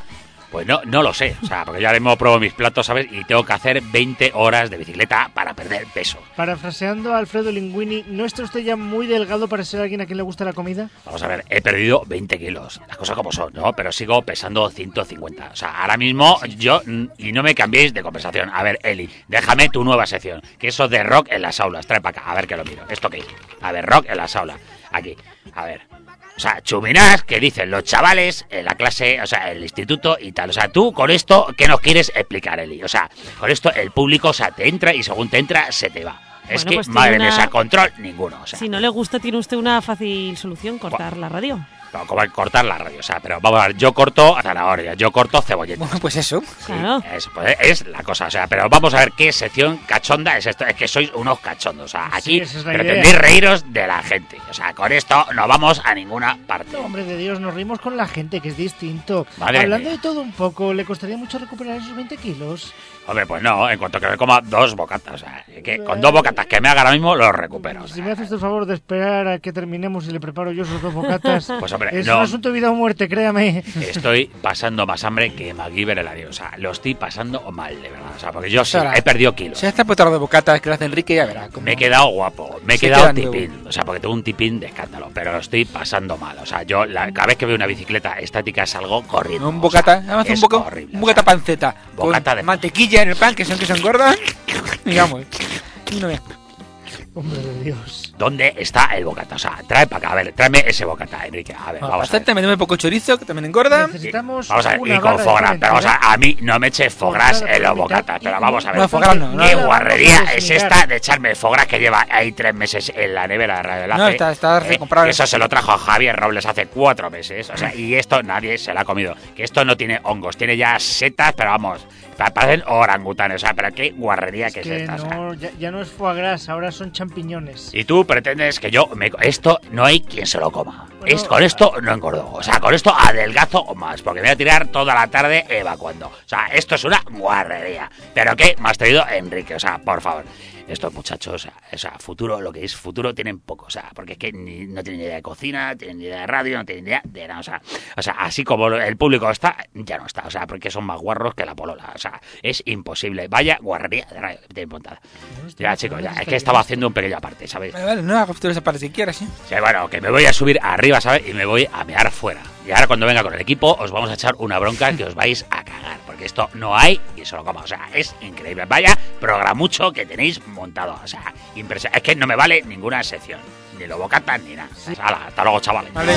[SPEAKER 1] Pues no, no lo sé, o sea, porque yo ahora mismo pruebo mis platos, ¿sabes? Y tengo que hacer veinte horas de bicicleta para perder peso.
[SPEAKER 6] Parafraseando a Alfredo Linguini, ¿no está usted ya muy delgado para ser alguien a quien le gusta la comida?
[SPEAKER 1] Vamos a ver, he perdido veinte kilos, las cosas como son, ¿no? Pero sigo pesando ciento cincuenta. O sea, ahora mismo yo, y no me cambiéis de conversación. A ver, Eli, déjame tu nueva sección, que eso de rock en las aulas, trae para acá, a ver que lo miro. ¿Esto qué? A ver, rock en las aulas, aquí, a ver. O sea, chuminás que dicen los chavales en la clase, o sea, el instituto y tal. O sea, tú con esto, ¿qué nos quieres explicar, Eli? O sea, con esto el público, o sea, te entra y según te entra, se te va. Es
[SPEAKER 4] Bueno,
[SPEAKER 1] que,
[SPEAKER 4] pues tiene
[SPEAKER 1] madre mía,
[SPEAKER 4] una-
[SPEAKER 1] o sea, control ninguno. O sea,
[SPEAKER 4] Si no le gusta, tiene usted una fácil solución, cortar la radio.
[SPEAKER 1] no, como el cortar la radio, o sea, pero vamos a ver, yo corto zanahoria, yo corto cebolletas.
[SPEAKER 7] Bueno, pues eso.
[SPEAKER 4] Claro.
[SPEAKER 1] Es, pues, es la cosa, o sea, pero vamos a ver qué sección cachonda es esto. Es que sois unos cachondos, o sea, aquí
[SPEAKER 6] Sí, esa es la
[SPEAKER 1] pretendéis
[SPEAKER 6] idea.
[SPEAKER 1] reíros de la gente. O sea, con esto no vamos a ninguna parte.
[SPEAKER 6] No, hombre de Dios, nos rimos con la gente, que es distinto.
[SPEAKER 1] Madre
[SPEAKER 6] Hablando
[SPEAKER 1] mía.
[SPEAKER 6] de todo un poco, ¿le costaría mucho recuperar esos veinte kilos?
[SPEAKER 1] Hombre, pues no, en cuanto que me coma dos bocatas, o sea, que con dos bocatas que me haga ahora mismo los recupero. o sea.
[SPEAKER 6] Si me hace usted el favor de esperar a que terminemos y le preparo yo esos dos bocatas,
[SPEAKER 1] Pues, hombre,
[SPEAKER 6] es
[SPEAKER 1] no.
[SPEAKER 6] un asunto de vida o muerte, créame.
[SPEAKER 1] Estoy pasando más hambre que MacGyver el adiós. O sea, lo estoy pasando mal, de verdad. O sea, porque yo sí,
[SPEAKER 7] Ahora,
[SPEAKER 1] he perdido kilos.
[SPEAKER 7] Si está puesto de bocatas que lo hace Enrique, ya verá. cómo-
[SPEAKER 1] Me he quedado guapo, me he
[SPEAKER 7] Se
[SPEAKER 1] quedado
[SPEAKER 7] queda nuevo.
[SPEAKER 1] tipín, o sea, porque tengo un tipín de escándalo, pero lo estoy pasando mal, o sea, yo la- cada vez que veo una bicicleta estática salgo corriendo.
[SPEAKER 7] Un
[SPEAKER 1] o
[SPEAKER 7] bocata,
[SPEAKER 1] sea,
[SPEAKER 7] vamos a hacer
[SPEAKER 1] es
[SPEAKER 7] un, boca,
[SPEAKER 1] horrible,
[SPEAKER 7] un bocata
[SPEAKER 1] o sea,
[SPEAKER 7] panceta.
[SPEAKER 1] bocata
[SPEAKER 7] con
[SPEAKER 1] de-
[SPEAKER 7] mantequilla en el pan, que son que se engordan. Digamos. Y no vea.
[SPEAKER 6] Hombre de Dios.
[SPEAKER 1] ¿Dónde está el bocata? O sea, trae para acá, a ver, tráeme ese bocata, Enrique, a ver, vamos a ver.
[SPEAKER 7] Bastante, me poco chorizo, que también engorda.
[SPEAKER 6] Necesitamos
[SPEAKER 1] Vamos a ver,
[SPEAKER 6] una
[SPEAKER 1] y con
[SPEAKER 6] barra de
[SPEAKER 1] foie gras,
[SPEAKER 6] pan
[SPEAKER 1] pero vamos a,
[SPEAKER 6] entera.
[SPEAKER 1] a mí no me eches foie gras
[SPEAKER 6] Cortada
[SPEAKER 1] en los
[SPEAKER 6] por mitad
[SPEAKER 1] bocatas,
[SPEAKER 6] y
[SPEAKER 1] pero vamos a ver.
[SPEAKER 7] No, foie gras no, no,
[SPEAKER 1] ¿Qué
[SPEAKER 7] no,
[SPEAKER 1] guarrería
[SPEAKER 6] no,
[SPEAKER 1] es
[SPEAKER 6] no,
[SPEAKER 1] esta de echarme foie gras que lleva ahí tres meses en la nevera de Radio Enlace?
[SPEAKER 7] No, está- está
[SPEAKER 1] Eh,
[SPEAKER 7] recomprado.
[SPEAKER 1] que eso se lo trajo a Javier Robles hace cuatro meses, o sea, y esto nadie se lo ha comido. Que esto no tiene hongos, tiene ya setas, pero vamos, pa- parecen orangutanes, o sea, pero qué guarrería que es,
[SPEAKER 6] Que
[SPEAKER 1] esta, o sea.
[SPEAKER 6] no, ya, ya no es foie gras, ahora son champiñones.
[SPEAKER 1] Y tú pretendes que yo me... Esto no hay quien se lo coma.
[SPEAKER 6] Bueno,
[SPEAKER 1] es, con esto no engordo. O sea, con esto adelgazo o más. Porque me voy a tirar toda la tarde evacuando. O sea, esto es una guarrería. ¿Pero qué me has traído, Enrique? O sea, por favor. Estos muchachos, o sea, o sea, futuro, lo que es futuro, tienen poco. O sea, porque es que ni- no tienen ni idea de cocina, tienen ni idea de radio, no tienen ni idea de nada. O sea, o sea, así como el público está, ya no está. O sea, porque son más guarros que la polola. O sea, es imposible. Vaya guarrería de radio que tienen montada. Ya, chicos, ya. Es que estaba haciendo un pequeño aparte, ¿sabes?
[SPEAKER 7] Vale, vale, no hagas tú esa parte si quieres, ¿sí?
[SPEAKER 1] Sí, bueno, que me voy a subir arriba, ¿sabes? Y me voy a mear fuera. Y ahora cuando venga con el equipo os vamos a echar una bronca que os vais a cagar. Porque esto no hay y se lo coma. O sea, es increíble. Vaya programucho que tenéis montado. O sea, impresionante. Es que no me vale ninguna sección. Ni lo bocatas ni nada. Hala, hasta luego, chavales.
[SPEAKER 7] Vale.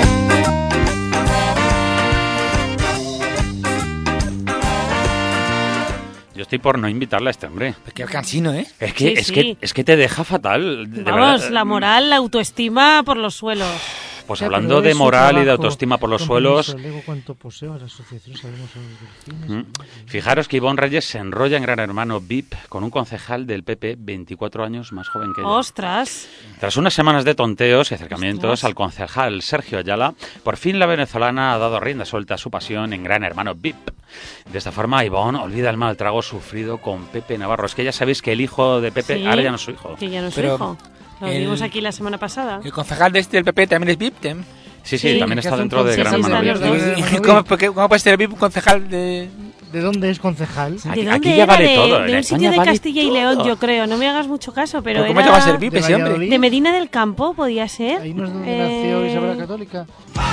[SPEAKER 1] Yo estoy por no invitarle a este hombre.
[SPEAKER 7] Pues qué cansino, ¿eh?
[SPEAKER 1] Es que,
[SPEAKER 4] Sí,
[SPEAKER 1] es
[SPEAKER 4] sí.
[SPEAKER 1] que, es que te deja fatal. de
[SPEAKER 4] Vamos,
[SPEAKER 1] verdad.
[SPEAKER 4] la moral, la autoestima por los suelos.
[SPEAKER 1] Pues
[SPEAKER 6] Ya,
[SPEAKER 1] hablando
[SPEAKER 6] pero
[SPEAKER 1] de
[SPEAKER 6] es su
[SPEAKER 1] moral y de
[SPEAKER 6] trabajo.
[SPEAKER 1] autoestima por los
[SPEAKER 6] Con
[SPEAKER 1] suelos,
[SPEAKER 6] permiso, lego cuanto poseo a la asociación Sabemos a los Delfines.
[SPEAKER 1] Mm. Fijaros que Ivonne Reyes se enrolla en Gran Hermano V I P con un concejal del P P veinticuatro años más joven que ella.
[SPEAKER 4] Ostras.
[SPEAKER 1] Tras unas semanas de tonteos y acercamientos
[SPEAKER 4] Ostras.
[SPEAKER 1] al concejal Sergio Ayala, por fin la venezolana ha dado rienda suelta a su pasión en Gran Hermano V I P. De esta forma, Ivonne olvida el mal trago sufrido con Pepe Navarro. Es que ya sabéis que el hijo de Pepe
[SPEAKER 4] Sí,
[SPEAKER 1] ahora ya no es su hijo.
[SPEAKER 4] Que ya no es su
[SPEAKER 7] Pero
[SPEAKER 4] hijo. Lo
[SPEAKER 7] el-
[SPEAKER 4] vimos aquí la semana pasada.
[SPEAKER 7] El concejal de este del P P también es V I P. tem.
[SPEAKER 1] Sí, sí,
[SPEAKER 4] Sí,
[SPEAKER 1] también
[SPEAKER 6] que
[SPEAKER 1] está
[SPEAKER 6] hace un
[SPEAKER 1] dentro de Gran
[SPEAKER 4] concejal,
[SPEAKER 1] Hermano
[SPEAKER 4] sí,
[SPEAKER 1] V I P.
[SPEAKER 4] están los dos.
[SPEAKER 6] Sí.
[SPEAKER 7] ¿Cómo, por qué- ¿Cómo puede ser el V I P un concejal de...?
[SPEAKER 6] ¿De dónde es concejal?
[SPEAKER 4] ¿De
[SPEAKER 1] Aquí-
[SPEAKER 4] dónde
[SPEAKER 1] aquí ya
[SPEAKER 4] era?
[SPEAKER 1] vale
[SPEAKER 4] de,
[SPEAKER 1] todo, en
[SPEAKER 4] de un
[SPEAKER 1] España
[SPEAKER 4] sitio de
[SPEAKER 1] vale
[SPEAKER 4] Castilla y León,
[SPEAKER 1] todo.
[SPEAKER 4] yo creo. No me hagas mucho caso, pero
[SPEAKER 7] ¿Pero ¿Cómo
[SPEAKER 4] era
[SPEAKER 7] llama a ser V I P
[SPEAKER 6] de
[SPEAKER 7] ese hombre?
[SPEAKER 6] Valladolid.
[SPEAKER 4] de Medina del Campo, podía ser.
[SPEAKER 6] Ahí no es donde
[SPEAKER 4] Eh,
[SPEAKER 6] nació Isabel la Católica.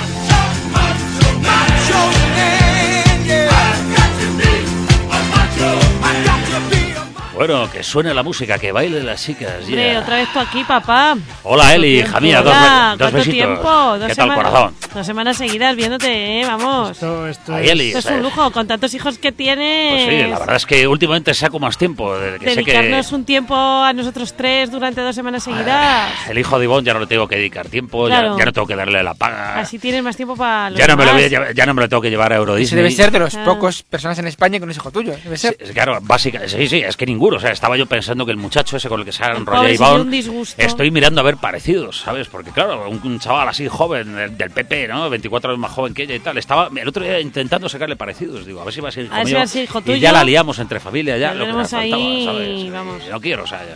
[SPEAKER 1] Bueno, que suene la música, que bailen las chicas.
[SPEAKER 4] Hombre,
[SPEAKER 1] yeah.
[SPEAKER 4] otra vez tú aquí, papá.
[SPEAKER 1] Hola, Eli,
[SPEAKER 6] tiempo.
[SPEAKER 1] hija mía, dos,
[SPEAKER 4] Hola,
[SPEAKER 1] be- dos
[SPEAKER 4] ¿cuánto
[SPEAKER 1] besitos.
[SPEAKER 4] tiempo? Dos
[SPEAKER 1] ¿Qué tal,
[SPEAKER 4] semanas-
[SPEAKER 1] corazón?
[SPEAKER 4] Dos semanas seguidas viéndote, ¿eh? Vamos.
[SPEAKER 6] Esto, esto
[SPEAKER 1] Ahí,
[SPEAKER 6] es...
[SPEAKER 1] Eli.
[SPEAKER 4] Esto es
[SPEAKER 1] ¿sabes?
[SPEAKER 4] un lujo, con tantos hijos que tienes.
[SPEAKER 1] Pues sí, la verdad es que últimamente saco más tiempo. Desde que sé que
[SPEAKER 4] Dedicarnos un tiempo a nosotros tres durante dos semanas seguidas.
[SPEAKER 1] el hijo de Ivonne ya no le tengo que dedicar tiempo, ya-
[SPEAKER 4] Claro.
[SPEAKER 1] ya, no tengo que darle la paga.
[SPEAKER 4] Así tienes más tiempo para los
[SPEAKER 1] Ya no, me lo voy a
[SPEAKER 4] demás.
[SPEAKER 1] llevar- ya no me lo tengo que llevar a Euro
[SPEAKER 7] Ese
[SPEAKER 1] Disney.
[SPEAKER 7] debe ser de los
[SPEAKER 4] Ah.
[SPEAKER 7] pocos personas en España que no es hijo tuyo. Debe
[SPEAKER 1] Sí,
[SPEAKER 7] ser.
[SPEAKER 1] es claro, básicamente, sí, sí, es que ninguno. O sea, estaba yo pensando que el muchacho ese con el que se ha
[SPEAKER 4] El
[SPEAKER 1] enrollado
[SPEAKER 4] pobre, si dio
[SPEAKER 1] Ivonne,
[SPEAKER 4] un disgusto.
[SPEAKER 1] estoy mirando a ver parecidos, ¿sabes? Porque claro, un, un chaval así joven, del, del P P, ¿no? veinticuatro años más joven que ella y tal. Estaba el otro día intentando sacarle parecidos. Digo, a ver si va a ser hijo
[SPEAKER 4] A ver si
[SPEAKER 1] mío.
[SPEAKER 4] va a ser hijo
[SPEAKER 1] y
[SPEAKER 4] tuyo.
[SPEAKER 1] ya la liamos entre familia, ya.
[SPEAKER 4] Ya
[SPEAKER 1] Lo que me
[SPEAKER 4] tenemos
[SPEAKER 1] faltaba,
[SPEAKER 4] ahí,
[SPEAKER 1] ¿sabes?
[SPEAKER 4] vamos.
[SPEAKER 1] Y no quiero, o sea, ya-
[SPEAKER 6] Ahora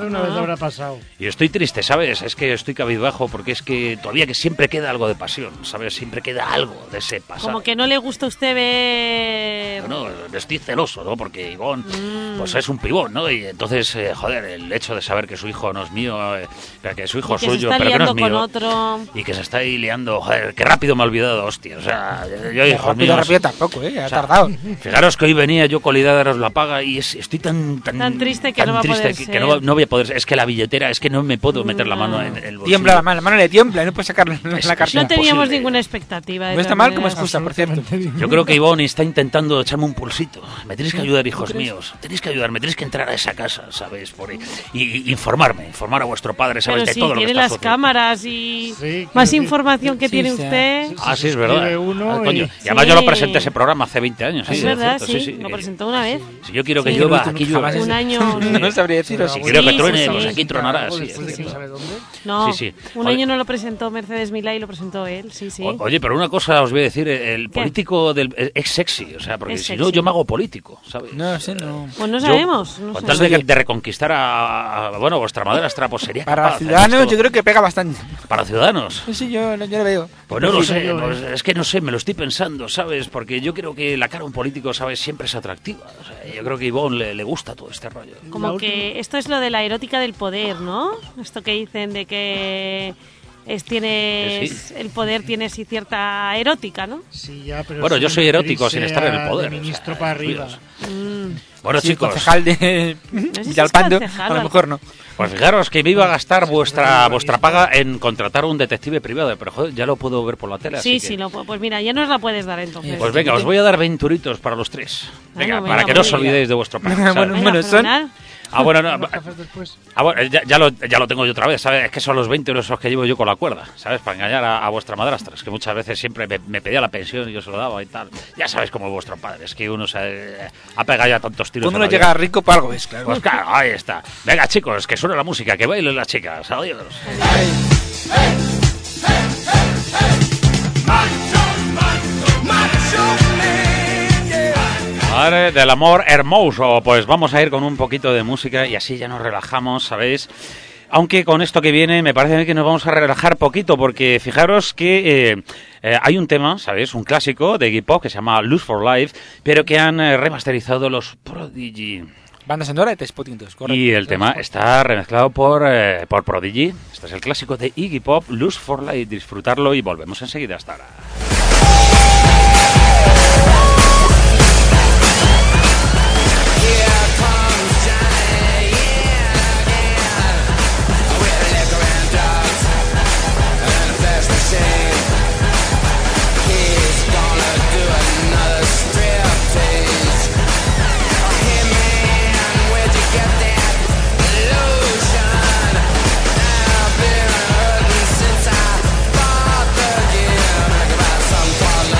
[SPEAKER 6] una vez habrá pasado.
[SPEAKER 1] Y estoy triste, ¿sabes? Es que estoy cabizbajo porque es que todavía que siempre queda algo de pasión, ¿sabes? Siempre queda algo de ese pasado.
[SPEAKER 4] Como que no le gusta a usted ver...
[SPEAKER 1] Bueno, estoy celoso, ¿no? Porque Ivonne,
[SPEAKER 4] Mm.
[SPEAKER 1] pues es un pibón, ¿no? Y entonces, eh, joder, el hecho de saber que su hijo no es mío, eh, que su hijo
[SPEAKER 4] Y
[SPEAKER 1] es
[SPEAKER 4] que se
[SPEAKER 1] suyo,
[SPEAKER 4] está
[SPEAKER 1] pero que no es
[SPEAKER 4] liando con
[SPEAKER 1] mío.
[SPEAKER 4] otro.
[SPEAKER 1] Y que se está ahí liando, joder, qué rápido me he olvidado, hostia. O sea, yo, hijos
[SPEAKER 7] Rápido,
[SPEAKER 1] míos...
[SPEAKER 7] rápido tampoco, ¿eh? Ha
[SPEAKER 1] o sea,
[SPEAKER 7] tardado.
[SPEAKER 1] Fijaros que hoy venía yo con la idea de daros la paga y es- estoy tan tan,
[SPEAKER 4] Tan triste que
[SPEAKER 1] tan
[SPEAKER 4] no va a
[SPEAKER 1] triste
[SPEAKER 4] poder
[SPEAKER 1] que,
[SPEAKER 4] ser.
[SPEAKER 1] que no, va- no voy a poder. Es que la billetera, es que no me puedo meter la mano en el bolsillo.
[SPEAKER 7] Tiembla la mano, la mano le tiembla, no puede sacarlo en
[SPEAKER 1] Es-
[SPEAKER 7] la
[SPEAKER 1] es
[SPEAKER 7] cartera.
[SPEAKER 4] No teníamos
[SPEAKER 1] imposible.
[SPEAKER 4] ninguna expectativa. de
[SPEAKER 7] No está
[SPEAKER 4] todas
[SPEAKER 7] mal como
[SPEAKER 4] maneras.
[SPEAKER 7] excusa, por cierto.
[SPEAKER 1] Yo creo que Ivonne está intentando echarme un pulsito. Me tenéis que ayudar, hijos míos. Tenéis que ayudarme, tenéis que entrar a esa casa, ¿sabes? Por ahí. Y, y informarme, informar a vuestro padre, ¿sabes?
[SPEAKER 4] Pero
[SPEAKER 1] de
[SPEAKER 4] si
[SPEAKER 1] todo lo que
[SPEAKER 4] tiene
[SPEAKER 1] está
[SPEAKER 4] las
[SPEAKER 1] sucediendo.
[SPEAKER 4] cámaras y
[SPEAKER 6] Sí,
[SPEAKER 4] más
[SPEAKER 6] quiero
[SPEAKER 4] información que
[SPEAKER 7] sí,
[SPEAKER 4] tiene
[SPEAKER 7] sí,
[SPEAKER 4] usted.
[SPEAKER 1] Ah, sí, es
[SPEAKER 6] Escribe
[SPEAKER 1] verdad.
[SPEAKER 6] uno
[SPEAKER 1] Ah, coño.
[SPEAKER 6] y-
[SPEAKER 1] Y además yo lo
[SPEAKER 4] Sí.
[SPEAKER 1] presenté ese programa hace veinte años. Sí,
[SPEAKER 4] Es verdad,
[SPEAKER 1] cierto,
[SPEAKER 4] sí,
[SPEAKER 1] sí,
[SPEAKER 4] lo
[SPEAKER 1] que-
[SPEAKER 4] presentó una vez.
[SPEAKER 1] Si yo quiero que
[SPEAKER 4] Sí.
[SPEAKER 1] llueva,
[SPEAKER 7] Nunca
[SPEAKER 1] aquí
[SPEAKER 7] jamás
[SPEAKER 1] llueve.
[SPEAKER 4] Un año.
[SPEAKER 7] No sabría deciros.
[SPEAKER 1] Si quiero que
[SPEAKER 4] Sí,
[SPEAKER 1] truene,
[SPEAKER 4] sí,
[SPEAKER 1] pues
[SPEAKER 4] sí.
[SPEAKER 1] aquí tronará.
[SPEAKER 6] Algo
[SPEAKER 1] Sí,
[SPEAKER 6] después de
[SPEAKER 1] es
[SPEAKER 6] quién
[SPEAKER 1] cierto.
[SPEAKER 6] sabe dónde.
[SPEAKER 4] No,
[SPEAKER 1] Sí, sí.
[SPEAKER 4] un
[SPEAKER 1] Oye.
[SPEAKER 4] año no lo presentó Mercedes Milá y lo presentó él, sí, sí.
[SPEAKER 1] O- Oye, pero una cosa os voy a decir, el
[SPEAKER 4] ¿Qué?
[SPEAKER 1] político del, es sexy, o sea, porque
[SPEAKER 4] Es
[SPEAKER 1] si no
[SPEAKER 4] sexy.
[SPEAKER 1] yo me hago político, ¿sabes?
[SPEAKER 7] No sé, no.
[SPEAKER 4] Pues no
[SPEAKER 1] Yo,
[SPEAKER 4] sabemos. no
[SPEAKER 1] con
[SPEAKER 4] sé.
[SPEAKER 1] tal de, de reconquistar a, a- bueno, vuestra madrastra, pues sería
[SPEAKER 7] Para
[SPEAKER 1] capaz, ¿eh?
[SPEAKER 7] ciudadanos
[SPEAKER 1] Esto-
[SPEAKER 7] yo creo que pega bastante.
[SPEAKER 1] Para ciudadanos.
[SPEAKER 7] Sí, sí, yo, yo lo veo.
[SPEAKER 1] Pues no lo
[SPEAKER 6] Sí,
[SPEAKER 1] sé,
[SPEAKER 6] yo,
[SPEAKER 1] pues
[SPEAKER 6] eh.
[SPEAKER 1] es que no sé, me lo estoy pensando, ¿sabes? Porque yo creo que la cara de un político, ¿sabes? Siempre es atractiva. O sea, yo creo que a Ivonne le, le gusta todo este rollo.
[SPEAKER 4] Como
[SPEAKER 6] La
[SPEAKER 4] que esto es lo de la erótica del poder, ¿no? Esto que dicen de que es tiene
[SPEAKER 1] Eh, sí.
[SPEAKER 4] el poder tiene sí cierta erótica, ¿no?
[SPEAKER 6] Sí, ya, pero
[SPEAKER 1] Bueno, yo
[SPEAKER 6] sin
[SPEAKER 1] soy erótico sin
[SPEAKER 6] referirse
[SPEAKER 1] estar en el
[SPEAKER 6] a
[SPEAKER 1] poder,
[SPEAKER 6] de
[SPEAKER 1] o
[SPEAKER 6] ministro
[SPEAKER 1] sea,
[SPEAKER 6] para
[SPEAKER 1] es
[SPEAKER 6] arriba.
[SPEAKER 1] curioso.
[SPEAKER 4] Mm.
[SPEAKER 1] Bueno,
[SPEAKER 7] Sí,
[SPEAKER 1] chicos,
[SPEAKER 7] concejal de
[SPEAKER 4] sé si es
[SPEAKER 7] Villalpando,
[SPEAKER 4] concejal
[SPEAKER 7] a
[SPEAKER 4] o
[SPEAKER 7] lo mejor no.
[SPEAKER 1] pues fijaros que me iba a gastar vuestra vuestra paga en contratar un detective privado, pero joder, ya lo puedo ver por la tele.
[SPEAKER 4] Sí,
[SPEAKER 1] así
[SPEAKER 4] sí,
[SPEAKER 1] que-
[SPEAKER 4] lo, pu- pues mira, ya nos la puedes dar entonces.
[SPEAKER 1] Pues venga, os voy a dar veinturitos para los tres. Venga,
[SPEAKER 4] Bueno,
[SPEAKER 1] para
[SPEAKER 4] venga,
[SPEAKER 1] que no os
[SPEAKER 4] muy bien.
[SPEAKER 1] olvidéis de vuestro pago.
[SPEAKER 7] Bueno,
[SPEAKER 1] ¿sabes?
[SPEAKER 4] Venga,
[SPEAKER 7] bueno, son-
[SPEAKER 4] fenomenal.
[SPEAKER 1] Ah, bueno, no,
[SPEAKER 6] Unos cafés después.
[SPEAKER 1] ah, bueno, ya, ya lo, ya lo tengo yo otra vez, ¿sabes? Es que son los veinte euros que llevo yo con la cuerda, ¿sabes? Para engañar a, a vuestra madrastra. Es que muchas veces siempre me, me pedía la pensión y yo se lo daba y tal. Ya sabes cómo es vuestro padre, es que uno se eh, ha pegado ya tantos tiros.
[SPEAKER 7] Cuando
[SPEAKER 1] en
[SPEAKER 7] uno
[SPEAKER 1] la
[SPEAKER 7] llega
[SPEAKER 1] vida.
[SPEAKER 7] rico, para algo es, claro.
[SPEAKER 1] Pues claro, ahí está. Venga, chicos, que suene la música, que bailen las chicas. Adiós. Madre del amor hermoso, pues vamos a ir con un poquito de música y así ya nos relajamos, ¿sabéis? Aunque con esto que viene me parece que nos vamos a relajar poquito porque fijaros que eh, eh, hay un tema, ¿sabéis? Un clásico de Iggy Pop que se llama Lose for Life, pero que han eh, remasterizado los Prodigy.
[SPEAKER 7] Banda sonora de T-Spotting dos, correcto.
[SPEAKER 1] Y el tema está remezclado por, eh, por Prodigy. Este es el clásico de Iggy Pop, Lose for Life. Disfrutarlo y volvemos enseguida hasta ahora.
[SPEAKER 9] Since I bought the game, like about some fun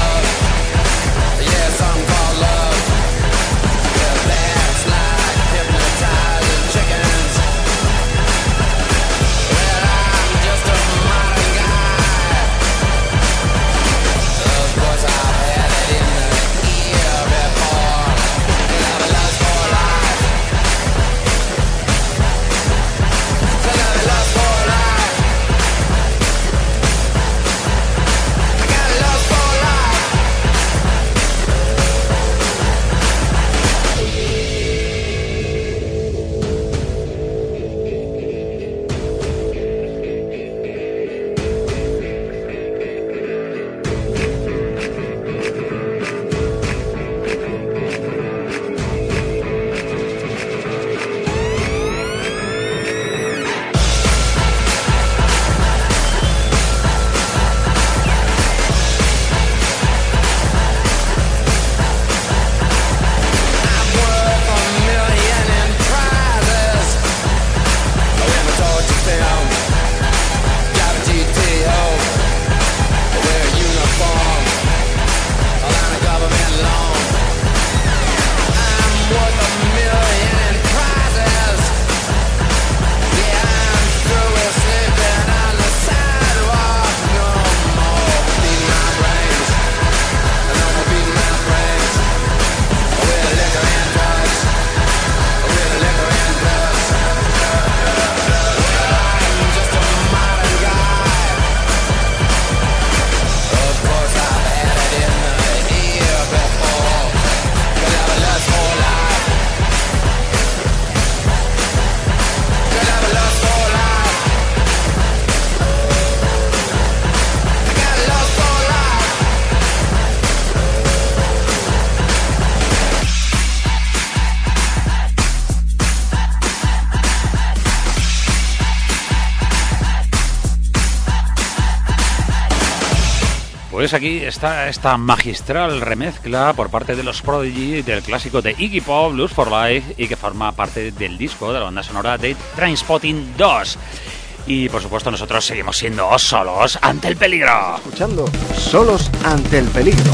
[SPEAKER 1] Pues aquí está esta magistral remezcla por parte de los Prodigy del clásico de Iggy Pop, Lose for Life, y que forma parte del disco de la banda sonora de Trainspotting dos. Y por supuesto nosotros seguimos siendo solos ante el peligro.
[SPEAKER 2] Escuchando Solos ante el peligro.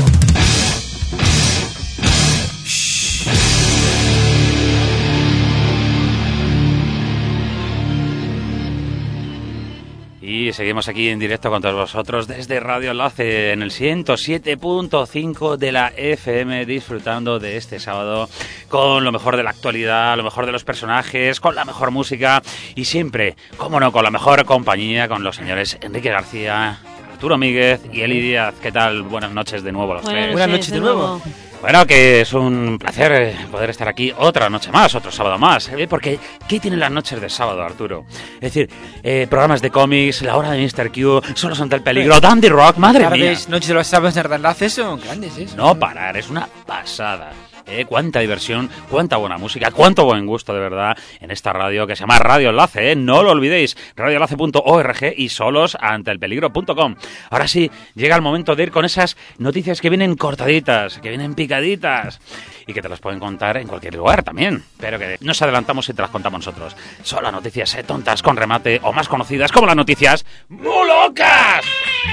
[SPEAKER 1] Y seguimos aquí en directo con todos vosotros desde Radio Enlace en el ciento siete punto cinco de la F M, disfrutando de este sábado con lo mejor de la actualidad, lo mejor de los personajes, con la mejor música y siempre, cómo no, con la mejor compañía, con los señores Enrique García, Arturo Míguez y Eli Díaz. ¿Qué tal? Buenas noches de nuevo a los
[SPEAKER 4] Buenas
[SPEAKER 1] tres.
[SPEAKER 7] Buenas noches de nuevo.
[SPEAKER 1] Bueno, que es un placer poder estar aquí otra noche más, otro sábado más, ¿eh? Porque ¿qué tienen las noches de sábado, Arturo? Es decir, eh, programas de cómics, La Hora de míster Q, Solos ante el peligro, Dandy Rock, madre mía.
[SPEAKER 7] Tardes, noches de los sábados de Enlace son grandes, ¿eh?
[SPEAKER 1] No parar, es una pasada. ¿Eh? Cuánta diversión, cuánta buena música, cuánto buen gusto de verdad en esta radio que se llama Radio Enlace, ¿eh? No lo olvidéis, radio enlace punto org y solos ante el peligro punto com. Ahora sí, llega el momento de ir con esas noticias que vienen cortaditas, que vienen picaditas y que te las pueden contar en cualquier lugar también, pero que nos adelantamos y te las contamos nosotros. Son las noticias eh, tontas con remate o más conocidas como las noticias muy locas.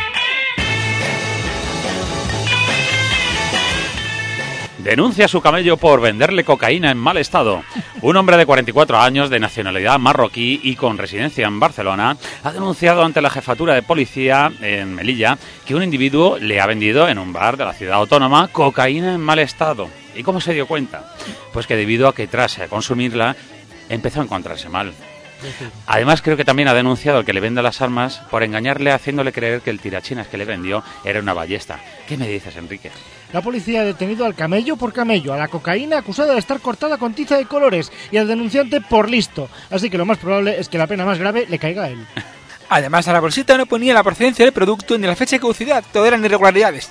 [SPEAKER 1] Denuncia a su camello por venderle cocaína en mal estado. Un hombre de cuarenta y cuatro años, de nacionalidad marroquí y con residencia en Barcelona, ha denunciado ante la jefatura de policía en Melilla que un individuo le ha vendido en un bar de la ciudad autónoma cocaína en mal estado. ¿Y cómo se dio cuenta? Pues que debido a que tras consumirla empezó a encontrarse mal. Además, creo que también ha denunciado al que le vende las armas por engañarle, haciéndole creer que el tirachinas que le vendió era una ballesta. ¿Qué me dices, Enrique?
[SPEAKER 6] La policía ha detenido al camello por camello, a la cocaína acusada de estar cortada con tiza de colores y al denunciante por listo. Así que lo más probable es que la pena más grave le caiga a él.
[SPEAKER 7] Además, a la bolsita no ponía la procedencia del producto ni la fecha de caducidad, todo eran irregularidades.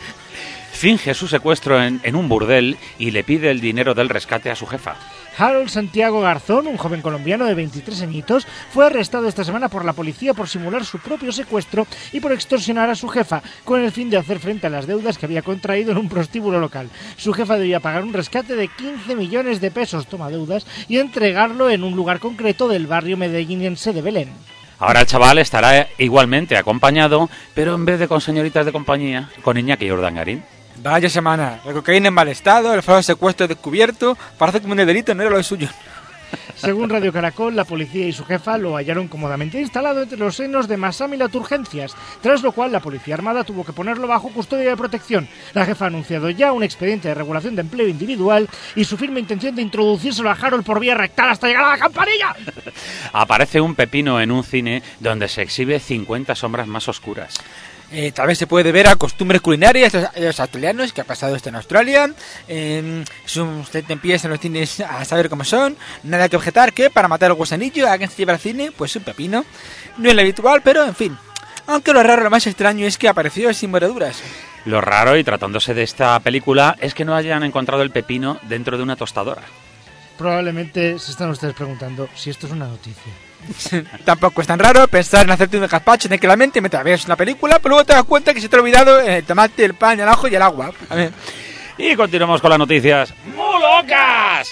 [SPEAKER 1] Finge su secuestro en, en un burdel y le pide el dinero del rescate a su jefa.
[SPEAKER 6] Harold Santiago Garzón, un joven colombiano de veintitrés añitos, fue arrestado esta semana por la policía por simular su propio secuestro y por extorsionar a su jefa, con el fin de hacer frente a las deudas que había contraído en un prostíbulo local. Su jefa debía pagar un rescate de quince millones de pesos, toma deudas, y entregarlo en un lugar concreto del barrio medellínense de Belén.
[SPEAKER 1] Ahora el chaval estará igualmente acompañado, pero en vez de con señoritas de compañía, con Iñaki Urdangarín.
[SPEAKER 7] Vaya semana, la cocaína en mal estado, el falso secuestro descubierto, parece que un delito no era lo suyo.
[SPEAKER 6] Según Radio Caracol, la policía y su jefa lo hallaron cómodamente instalado entre los senos de Masamilat Urgencias, tras lo cual la Policía Armada tuvo que ponerlo bajo custodia de protección. La jefa ha anunciado ya un expediente de regulación de empleo individual y su firme intención de introducírselo a Harold por vía rectal hasta llegar a la campanilla.
[SPEAKER 1] Aparece un pepino en un cine donde se exhibe cincuenta sombras más oscuras.
[SPEAKER 7] Eh, tal vez se puede ver a costumbres culinarias de los, de los australianos, que ha pasado esto en Australia. Eh, si usted empieza en los cines a saber cómo son, nada que objetar que para matar al gusanillo a quien se lleva al cine, pues un pepino. No es lo habitual, pero en fin. Aunque lo raro, lo más extraño es que apareció sin mordeduras.
[SPEAKER 1] Lo raro, y tratándose de esta película, es que no hayan encontrado el pepino dentro de una tostadora.
[SPEAKER 6] Probablemente se están ustedes preguntando si esto es una noticia.
[SPEAKER 7] Tampoco es tan raro pensar en hacerte un gazpacho tranquilamente mientras ves una película, pero luego te das cuenta que se te ha olvidado el tomate, el pan, el ajo y el agua. A ver.
[SPEAKER 1] Y continuamos con las noticias muy locas.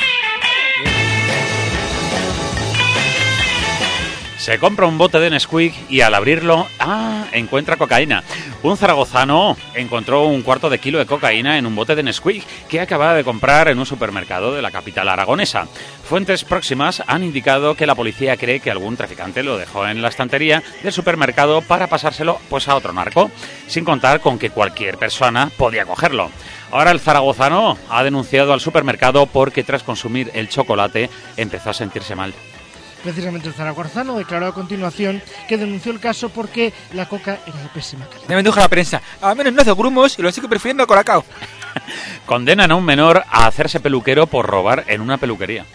[SPEAKER 1] Se compra un bote de Nesquik y al abrirlo, ¡ah!, encuentra cocaína. Un zaragozano encontró un cuarto de kilo de cocaína en un bote de Nesquik que acababa de comprar en un supermercado de la capital aragonesa. Fuentes próximas han indicado que la policía cree que algún traficante lo dejó en la estantería del supermercado para pasárselo pues a otro narco, sin contar con que cualquier persona podía cogerlo. Ahora el zaragozano ha denunciado al supermercado porque tras consumir el chocolate empezó a sentirse mal.
[SPEAKER 6] Precisamente el zaragozano declaró a continuación que denunció el caso porque la coca era de pésima calidad.
[SPEAKER 7] Ya me dijo la prensa, al menos no hace grumos y lo sigo prefiriendo a Colacao.
[SPEAKER 1] Condenan a un menor a hacerse peluquero por robar en una peluquería.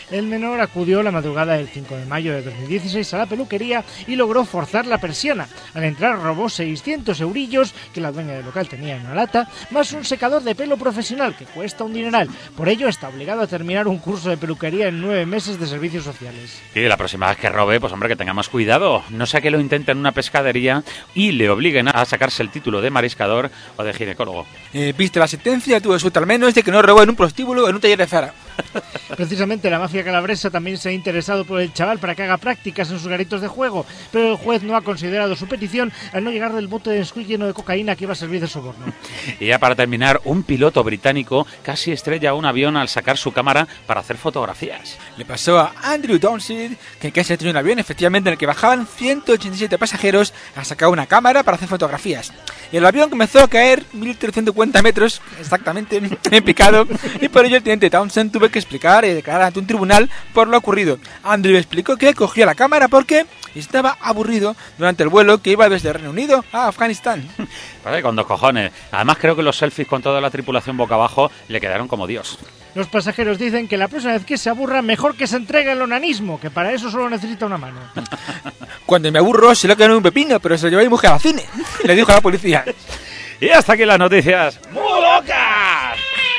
[SPEAKER 6] El menor acudió la madrugada del cinco de mayo de dos mil dieciséis a la peluquería y logró forzar la persiana. Al entrar robó seiscientos eurillos que la dueña del local tenía en una lata, más un secador de pelo profesional que cuesta un dineral. Por ello está obligado a terminar un curso de peluquería en nueve meses de servicios sociales.
[SPEAKER 1] Y la próxima vez que robe, pues hombre, que tenga más cuidado. No sea que lo intente en una pescadería y le obliguen a sacarse el título de mariscador o de ginecólogo.
[SPEAKER 7] Eh, Viste la sentencia, tuve suerte al menos de que no robó en un prostíbulo o en un taller de Zara.
[SPEAKER 6] Precisamente la mafia calabresa también se ha interesado por el chaval para que haga prácticas en sus garitos de juego, pero el juez no ha considerado su petición al no llegar del bote de Nesquik lleno de cocaína que iba a servir de soborno.
[SPEAKER 1] Y ya para terminar, un piloto británico casi estrella un avión al sacar su cámara para hacer fotografías.
[SPEAKER 7] Le pasó a Andrew Townsend, que casi estrelló un avión, efectivamente, en el que bajaban ciento ochenta y siete pasajeros a sacar una cámara para hacer fotografías. Y el avión comenzó a caer mil trescientos cincuenta metros, exactamente, en picado, y por ello el teniente Townsend tuvo que explicar y declarar ante un tribunal por lo ocurrido. Andrew explicó que cogió la cámara porque estaba aburrido durante el vuelo que iba desde Reino Unido a Afganistán.
[SPEAKER 1] Vale, con dos cojones. Además creo que los selfies con toda la tripulación boca abajo le quedaron como Dios.
[SPEAKER 6] Los pasajeros dicen que la próxima vez que se aburra, mejor que se entregue el onanismo, que para eso solo necesita una mano.
[SPEAKER 7] Cuando me aburro se lo queda en un pepino, pero se lo lleva mi mujer al cine, le dijo a la policía.
[SPEAKER 1] Y hasta aquí las noticias. ¡Muy locas!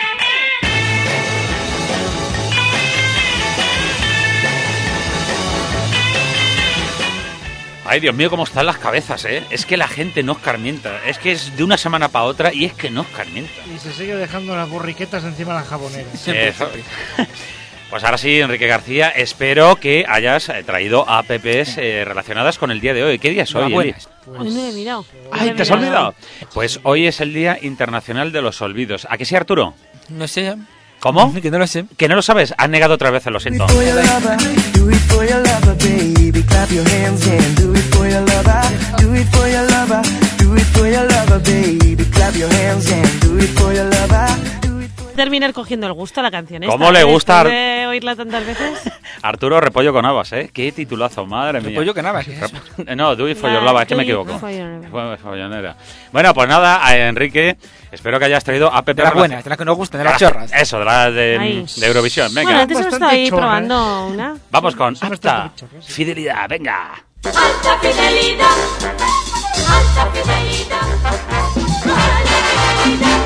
[SPEAKER 1] Ay, Dios mío, cómo están las cabezas, ¿eh? Es que la gente no escarmienta. Es que es de una semana para otra y es que no escarmienta.
[SPEAKER 6] Y se sigue dejando las borriquetas encima de la jabonera.
[SPEAKER 1] Eso. Pues ahora sí, Enrique García, espero que hayas eh, traído apps eh, relacionadas con el día de hoy. ¿Qué día es hoy, Eli?
[SPEAKER 4] Pues, hoy no he mirado.
[SPEAKER 1] Ay, ¿te has olvidado? Pues hoy es el Día Internacional de los Olvidos. ¿A qué sí, Arturo?
[SPEAKER 7] No sé.
[SPEAKER 1] ¿Cómo?
[SPEAKER 7] Que no lo sé.
[SPEAKER 1] ¿Que no lo sabes? Has negado otra vez, lo siento.
[SPEAKER 5] Do it for your lover, do it for your lover, baby. Clap your hands and do it for your lover, do it for your lover, do it for your lover, baby. Clap your hands and do it for your lover.
[SPEAKER 4] Terminar cogiendo el gusto a la canción esta.
[SPEAKER 1] ¿Cómo le gusta?
[SPEAKER 4] Después de oírla tantas veces.
[SPEAKER 1] Arturo, repollo con habas, ¿eh? Qué titulazo, madre mía.
[SPEAKER 7] Repollo con habas, ¿qué es eso?
[SPEAKER 1] No, do it for your love, es que me
[SPEAKER 4] Do it
[SPEAKER 1] equivoco.
[SPEAKER 4] for your love.
[SPEAKER 1] Fue follonera. Bueno, pues nada, a Enrique, espero que hayas traído apps
[SPEAKER 7] De las buenas, de las que nos gustan, de las
[SPEAKER 1] Ah,
[SPEAKER 7] chorras.
[SPEAKER 1] Eso, de las de,
[SPEAKER 4] Ahí.
[SPEAKER 1] de Eurovisión. Venga,
[SPEAKER 4] Bueno, antes hemos
[SPEAKER 6] Bastante
[SPEAKER 4] estado ahí
[SPEAKER 6] chorra,
[SPEAKER 4] probando una.
[SPEAKER 1] vamos con
[SPEAKER 6] Son
[SPEAKER 1] apta
[SPEAKER 6] bastante chorras, sí.
[SPEAKER 1] fidelidad, venga.
[SPEAKER 8] Alta fidelidad, alta fidelidad, alta fidelidad.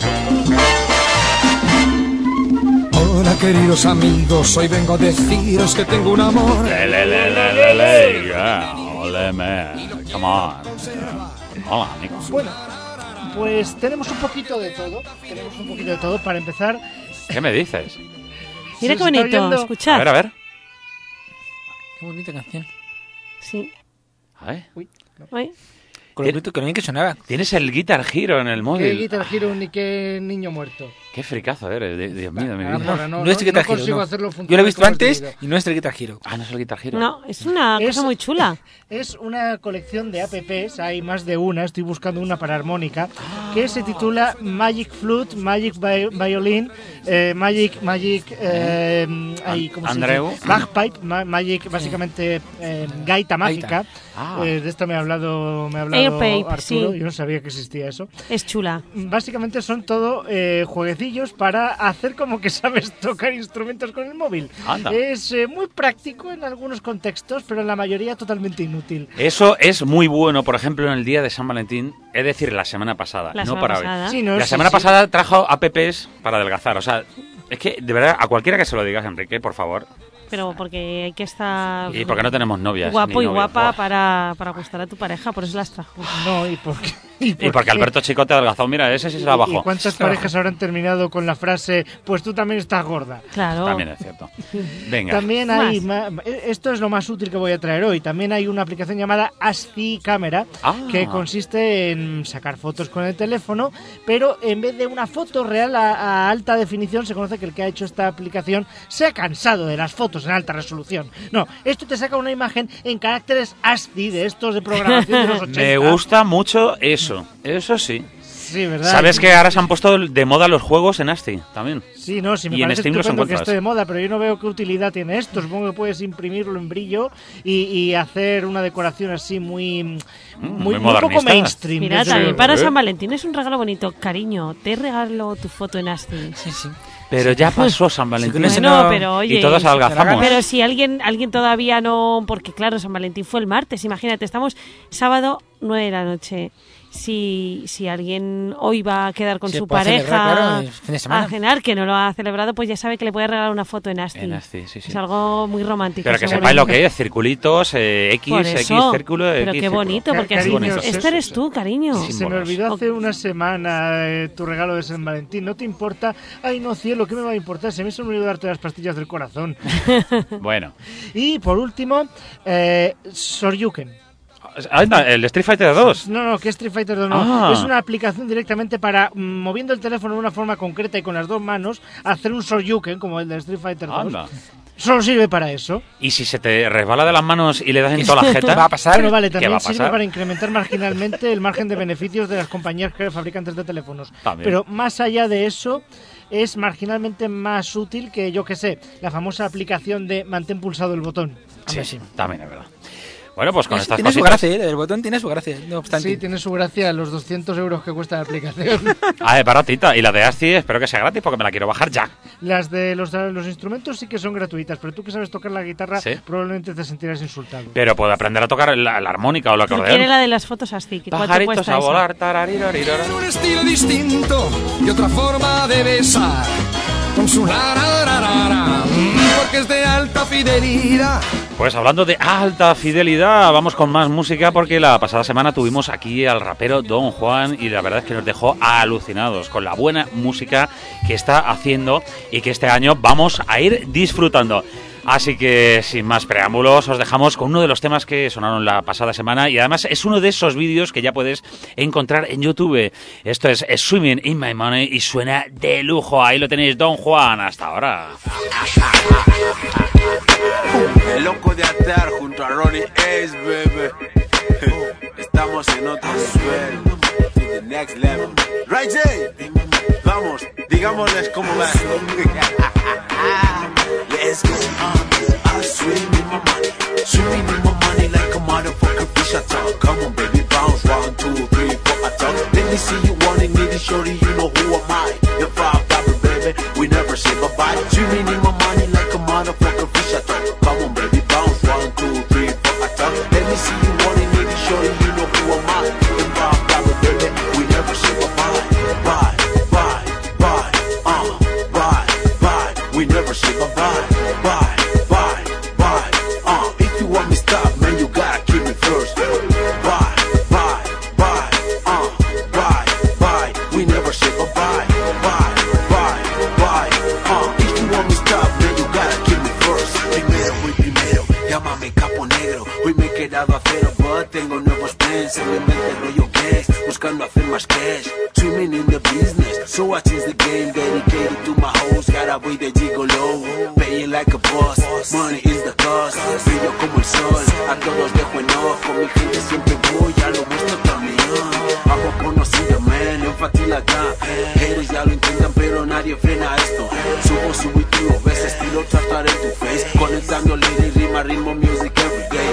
[SPEAKER 9] Hola queridos amigos, hoy vengo a deciros que tengo un amor.
[SPEAKER 1] Le, le, le, le, le, le, yeah. Ole, man. Come on. Hola, amigos.
[SPEAKER 6] Bueno, pues tenemos un poquito de todo. Tenemos un poquito de todo. Para empezar,
[SPEAKER 1] ¿Qué me dices?
[SPEAKER 4] Mira
[SPEAKER 6] ¿Se
[SPEAKER 4] qué
[SPEAKER 6] os está
[SPEAKER 4] bonito,
[SPEAKER 6] oyendo?
[SPEAKER 1] A
[SPEAKER 4] escuchad.
[SPEAKER 1] ver, a ver.
[SPEAKER 7] Qué bonita canción.
[SPEAKER 4] Sí.
[SPEAKER 1] A ver.
[SPEAKER 4] Oye,
[SPEAKER 7] Con lo bonito que no hay que sonaba.
[SPEAKER 1] Tienes el Guitar Hero en el
[SPEAKER 6] qué
[SPEAKER 1] móvil.
[SPEAKER 6] Guitar Hero ni qué niño muerto.
[SPEAKER 1] Qué fricazo eres, de- Dios mío, de mi
[SPEAKER 6] Ah,
[SPEAKER 1] vida.
[SPEAKER 6] porra, no,
[SPEAKER 7] No es
[SPEAKER 6] no,
[SPEAKER 7] Guitar
[SPEAKER 6] no
[SPEAKER 7] Hero,
[SPEAKER 6] consigo
[SPEAKER 7] no.
[SPEAKER 6] hacerlo
[SPEAKER 7] Yo lo he
[SPEAKER 6] funcionar
[SPEAKER 7] visto
[SPEAKER 6] como es
[SPEAKER 7] antes
[SPEAKER 6] debido.
[SPEAKER 7] y no es el Guitar Hero.
[SPEAKER 1] Ah, no es el Guitar Hero.
[SPEAKER 4] no, es una
[SPEAKER 6] Es-
[SPEAKER 4] cosa muy chula.
[SPEAKER 6] Es una colección de apps, hay más de una, estoy buscando una para armónica, que se titula Magic Flute, Magic Vi- Violin, eh, Magic, Magic, eh, ahí, ¿cómo se dice?
[SPEAKER 1] Andreu.
[SPEAKER 6] Bagpipe, ma- Magic, básicamente eh, gaita mágica.
[SPEAKER 1] Ah.
[SPEAKER 6] Eh, de esto me ha hablado, me ha hablado
[SPEAKER 4] Airpape,
[SPEAKER 6] Arturo,
[SPEAKER 4] sí.
[SPEAKER 6] yo no sabía que existía eso.
[SPEAKER 4] Es chula.
[SPEAKER 6] Básicamente son todo eh, jueguecillos para hacer como que sabes tocar instrumentos con el móvil.
[SPEAKER 1] Anda.
[SPEAKER 6] Es eh, muy práctico en algunos contextos, pero en la mayoría totalmente inútil.
[SPEAKER 1] Eso es muy bueno, por ejemplo, en el día de San Valentín, es decir, la semana pasada,
[SPEAKER 4] La
[SPEAKER 1] no
[SPEAKER 4] semana
[SPEAKER 1] para hoy.
[SPEAKER 4] pasada.
[SPEAKER 6] Sí, no,
[SPEAKER 1] La
[SPEAKER 6] sí,
[SPEAKER 1] semana
[SPEAKER 6] sí.
[SPEAKER 1] pasada trajo apps para adelgazar, o sea, es que, de verdad, a cualquiera que se lo digas, Enrique, por favor,
[SPEAKER 4] Pero porque hay que estar
[SPEAKER 1] y porque no tenemos novias.
[SPEAKER 4] guapo
[SPEAKER 1] ni
[SPEAKER 4] y
[SPEAKER 1] novios.
[SPEAKER 4] guapa
[SPEAKER 1] Buah.
[SPEAKER 4] para, para gustar a tu pareja, por eso las trajo.
[SPEAKER 6] No, ¿y por qué?
[SPEAKER 1] Y porque Alberto Chicote adelgazó, mira, ese sí se la
[SPEAKER 6] ¿Y
[SPEAKER 1] bajó.
[SPEAKER 6] cuántas parejas habrán terminado con la frase, pues tú también estás gorda?
[SPEAKER 4] Claro.
[SPEAKER 1] También es cierto. Venga.
[SPEAKER 6] También hay, ma- esto es lo más útil que voy a traer hoy, también hay una aplicación llamada ASCII Camera,
[SPEAKER 1] Ah.
[SPEAKER 6] que consiste en sacar fotos con el teléfono, pero en vez de una foto real a, a alta definición, se conoce que el que ha hecho esta aplicación se ha cansado de las fotos en alta resolución. No, esto te saca una imagen en caracteres ASCII de estos de programación de los ochenta.
[SPEAKER 1] Me gusta mucho eso, eso sí.
[SPEAKER 6] Sí, ¿verdad?
[SPEAKER 1] ¿Sabes que ahora se han puesto de moda los juegos en ASCII también?
[SPEAKER 6] Sí, no, sí, me
[SPEAKER 1] Y en
[SPEAKER 6] parece
[SPEAKER 1] Steam los
[SPEAKER 6] estupendo que
[SPEAKER 1] encuentras.
[SPEAKER 6] esté de moda, pero yo no veo qué utilidad tiene esto. Supongo que puedes imprimirlo en brillo y, y hacer una decoración así muy, muy,
[SPEAKER 1] muy
[SPEAKER 6] muy poco
[SPEAKER 1] modernista.
[SPEAKER 6] mainstream.
[SPEAKER 4] Mira,
[SPEAKER 6] desde
[SPEAKER 4] también
[SPEAKER 6] luego.
[SPEAKER 4] para
[SPEAKER 1] ¿eh?
[SPEAKER 4] San Valentín es un regalo bonito. Cariño, te regalo tu foto en ASCII.
[SPEAKER 7] Sí, sí.
[SPEAKER 1] Pero ya pasó San Valentín.
[SPEAKER 7] Sí,
[SPEAKER 4] Bueno, pero oye,
[SPEAKER 1] y todos algazamos.
[SPEAKER 4] pero si alguien alguien todavía no, porque claro, San Valentín fue el martes, imagínate, estamos sábado nueve de la noche. Si, si alguien hoy va a quedar con
[SPEAKER 7] Se
[SPEAKER 4] su
[SPEAKER 7] puede
[SPEAKER 4] pareja
[SPEAKER 7] celebrar, claro, el fin de semana.
[SPEAKER 4] a cenar, que no lo ha celebrado, pues ya sabe que le puede regalar una foto en Asti.
[SPEAKER 1] En Asti, sí, sí.
[SPEAKER 4] Es algo muy romántico.
[SPEAKER 1] Pero que
[SPEAKER 4] seguro.
[SPEAKER 1] sepáis lo que es, circulitos, eh, X,
[SPEAKER 4] Por
[SPEAKER 1] X,
[SPEAKER 4] eso,
[SPEAKER 1] círculo,
[SPEAKER 4] pero
[SPEAKER 1] X,
[SPEAKER 4] qué
[SPEAKER 1] círculo.
[SPEAKER 4] bonito, porque así,
[SPEAKER 6] Cariños,
[SPEAKER 4] este
[SPEAKER 6] es-
[SPEAKER 4] eres tú, cariño.
[SPEAKER 1] Sí.
[SPEAKER 6] Se me
[SPEAKER 1] Símbolos.
[SPEAKER 6] olvidó hace una semana eh, tu regalo de San Valentín. ¿No te importa? Ay, no, cielo, ¿qué me va a importar? Si a mí se me olvidó darte las pastillas del corazón.
[SPEAKER 1] Bueno.
[SPEAKER 6] Y por último, eh, Shoryuken.
[SPEAKER 1] Anda, el de Street Fighter dos.
[SPEAKER 6] No, no, que Street Fighter dos no.
[SPEAKER 1] Ah.
[SPEAKER 6] Es una aplicación directamente para, mm, moviendo el teléfono de una forma concreta y con las dos manos, hacer un Shoryuken como el de Street Fighter dos.
[SPEAKER 1] Anda.
[SPEAKER 6] Solo sirve para eso.
[SPEAKER 1] ¿Y si se te resbala de las manos y le das en toda la
[SPEAKER 7] ¿Va a
[SPEAKER 1] jeta?
[SPEAKER 7] pasar?
[SPEAKER 6] Bueno, vale,
[SPEAKER 1] ¿Qué
[SPEAKER 6] también
[SPEAKER 1] va a
[SPEAKER 6] sirve
[SPEAKER 1] pasar?
[SPEAKER 6] para incrementar marginalmente el margen de beneficios de las compañías que- fabricantes de teléfonos.
[SPEAKER 1] También.
[SPEAKER 6] Pero más allá de eso, es marginalmente más útil que, yo que sé, la famosa aplicación de mantén pulsado el botón.
[SPEAKER 1] Sí, sí, también es verdad. Bueno, pues con
[SPEAKER 7] Es-
[SPEAKER 1] estas
[SPEAKER 7] tiene su
[SPEAKER 1] cositas...
[SPEAKER 7] gracia, ¿eh? El botón tiene su gracia, no obstante.
[SPEAKER 6] Sí, tiene su gracia los doscientos euros que cuesta la aplicación.
[SPEAKER 1] Ah, es baratita. Y la de Asti espero que sea gratis porque me la quiero bajar ya.
[SPEAKER 6] Las de los, los instrumentos sí que son gratuitas, pero tú que sabes tocar la guitarra
[SPEAKER 1] Sí.
[SPEAKER 6] probablemente te sentirás insultado.
[SPEAKER 1] Pero puedo aprender a tocar la, la armónica o el
[SPEAKER 4] Tú
[SPEAKER 1] acordeón.
[SPEAKER 4] quieres la de las fotos así, que ¿cuánto
[SPEAKER 1] Pajaritos
[SPEAKER 4] cuesta
[SPEAKER 1] a
[SPEAKER 4] esa?
[SPEAKER 1] volar, tararirorirora.
[SPEAKER 9] Un estilo distinto y otra forma de besar. Con su la ra, ra, ra, ra, porque es de alta fidelidad.
[SPEAKER 1] Pues hablando de alta fidelidad, vamos con más música porque la pasada semana tuvimos aquí al rapero Don Juan y la verdad es que nos dejó alucinados con la buena música que está haciendo y que este año vamos a ir disfrutando. Así que sin más preámbulos os dejamos con uno de los temas que sonaron la pasada semana y además es uno de esos vídeos que ya puedes encontrar en YouTube. Esto es Swimming in My Money y suena de lujo. Ahí lo tenéis, Don Juan. Hasta ahora.
[SPEAKER 10] El loco de atar junto a Ronnie Ace, baby. Estamos en otro suelo. To the next level. Right, Jay. Vamos, digámosles cómo va. Let's go. I swim in my money. Swimming in my money like a motherfucking fish I talk. Come on, baby, bounce. One, two, three, four, I talk. Let me see you wanting me to shorty, you know who am I. If I babble, baby, we never say bye-bye. Swimming in my money like a motherfucking fish I talk. Come on, baby, bounce. One, two, three, four, I talk. Let me see you wanting me to shorty, you know who am I. If I babble, baby, we never say bye-bye. Bye, bye, bye, uh, bye, bye. We never say bye-bye. Bye, bye, bye, uh. If you want me stop, man, you gotta keep me first. Bye, bye, bye, uh, bye, bye. We never say bye-bye. Bye, bye, bye, uh. If you want me stop, man, you gotta keep me first. Primero voy primero, llámame capo negro. Hoy me he quedado a cero, but tengo nuevos plans. En mi mente rollo gas, buscando hacer más cash. Swimming in the business, so I change the game. Dedicated to my hoes, gotta be the gigolo. Paying like a boss, money is the cost. Brillo como el sol, a todos dejo en off. Con mi gente siempre voy, a lo muestro también. Hago conocido, man, enfatiza acá. Haters ya lo intentan, pero nadie frena esto. Subo, subo y tú lo ves, estilo tratar en tu face. Conectando lyrics, rima, ritmo, music every day.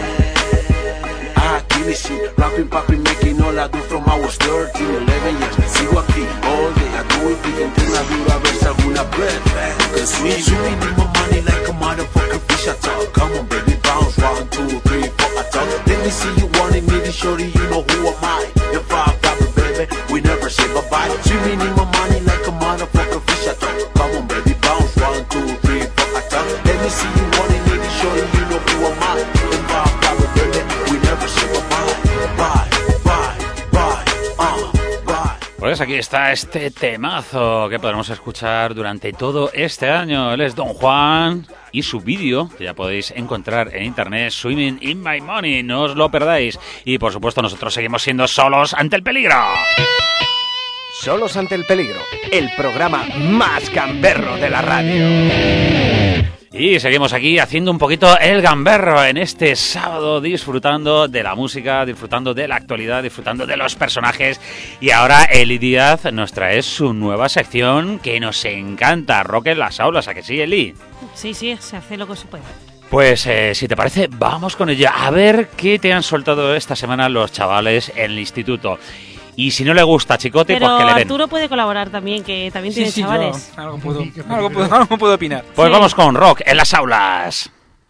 [SPEAKER 10] I kill this shit, rapping, popping, making all I do from I was thirteen, eleven years. Sigo aquí all day, I do it big, entrenadura, a ver si alguna breath. Cause we swimming in my money like a motherfucking fish I talk. Come on, baby, bounce, one, two, three, four, I talk. Let me see you wanting me to shorty, you know who am I. If I babble, baby, we never say bye-bye. Swimming in my money like a motherfucking fish I talk. Come on, baby, bounce, one, two, three, four, I talk. Let me see you wanting me to shorty, you know who am I. If I babble, baby, we never say bye-bye. Bye, bye, bye, uh, bye.
[SPEAKER 1] Pues aquí está este temazo que podremos escuchar durante todo este año. Él es Don Juan y su vídeo, que ya podéis encontrar en internet, Swimming in My Money. No os lo perdáis. Y por supuesto nosotros seguimos siendo solos ante el peligro.
[SPEAKER 11] Solos ante el peligro, el programa más gamberro de la radio.
[SPEAKER 1] Y seguimos aquí haciendo un poquito el gamberro en este sábado, disfrutando de la música, disfrutando de la actualidad, disfrutando de los personajes. Y ahora Eli Díaz nos trae su nueva sección que nos encanta, Rock en las aulas. ¿A que sí, Eli?
[SPEAKER 4] Sí, sí, se hace lo que se puede.
[SPEAKER 1] Pues eh, si te parece, vamos con ella. A ver qué te han soltado esta semana los chavales en el instituto. Y si no le gusta Chicote,
[SPEAKER 4] Pero
[SPEAKER 1] pues que le den.
[SPEAKER 4] Arturo puede colaborar también, que también
[SPEAKER 7] Sí,
[SPEAKER 4] tiene
[SPEAKER 7] sí, yo
[SPEAKER 4] chavales.
[SPEAKER 7] algo puedo, algo puedo, algo puedo opinar.
[SPEAKER 1] Pues
[SPEAKER 4] Sí.
[SPEAKER 1] vamos con rock en las aulas.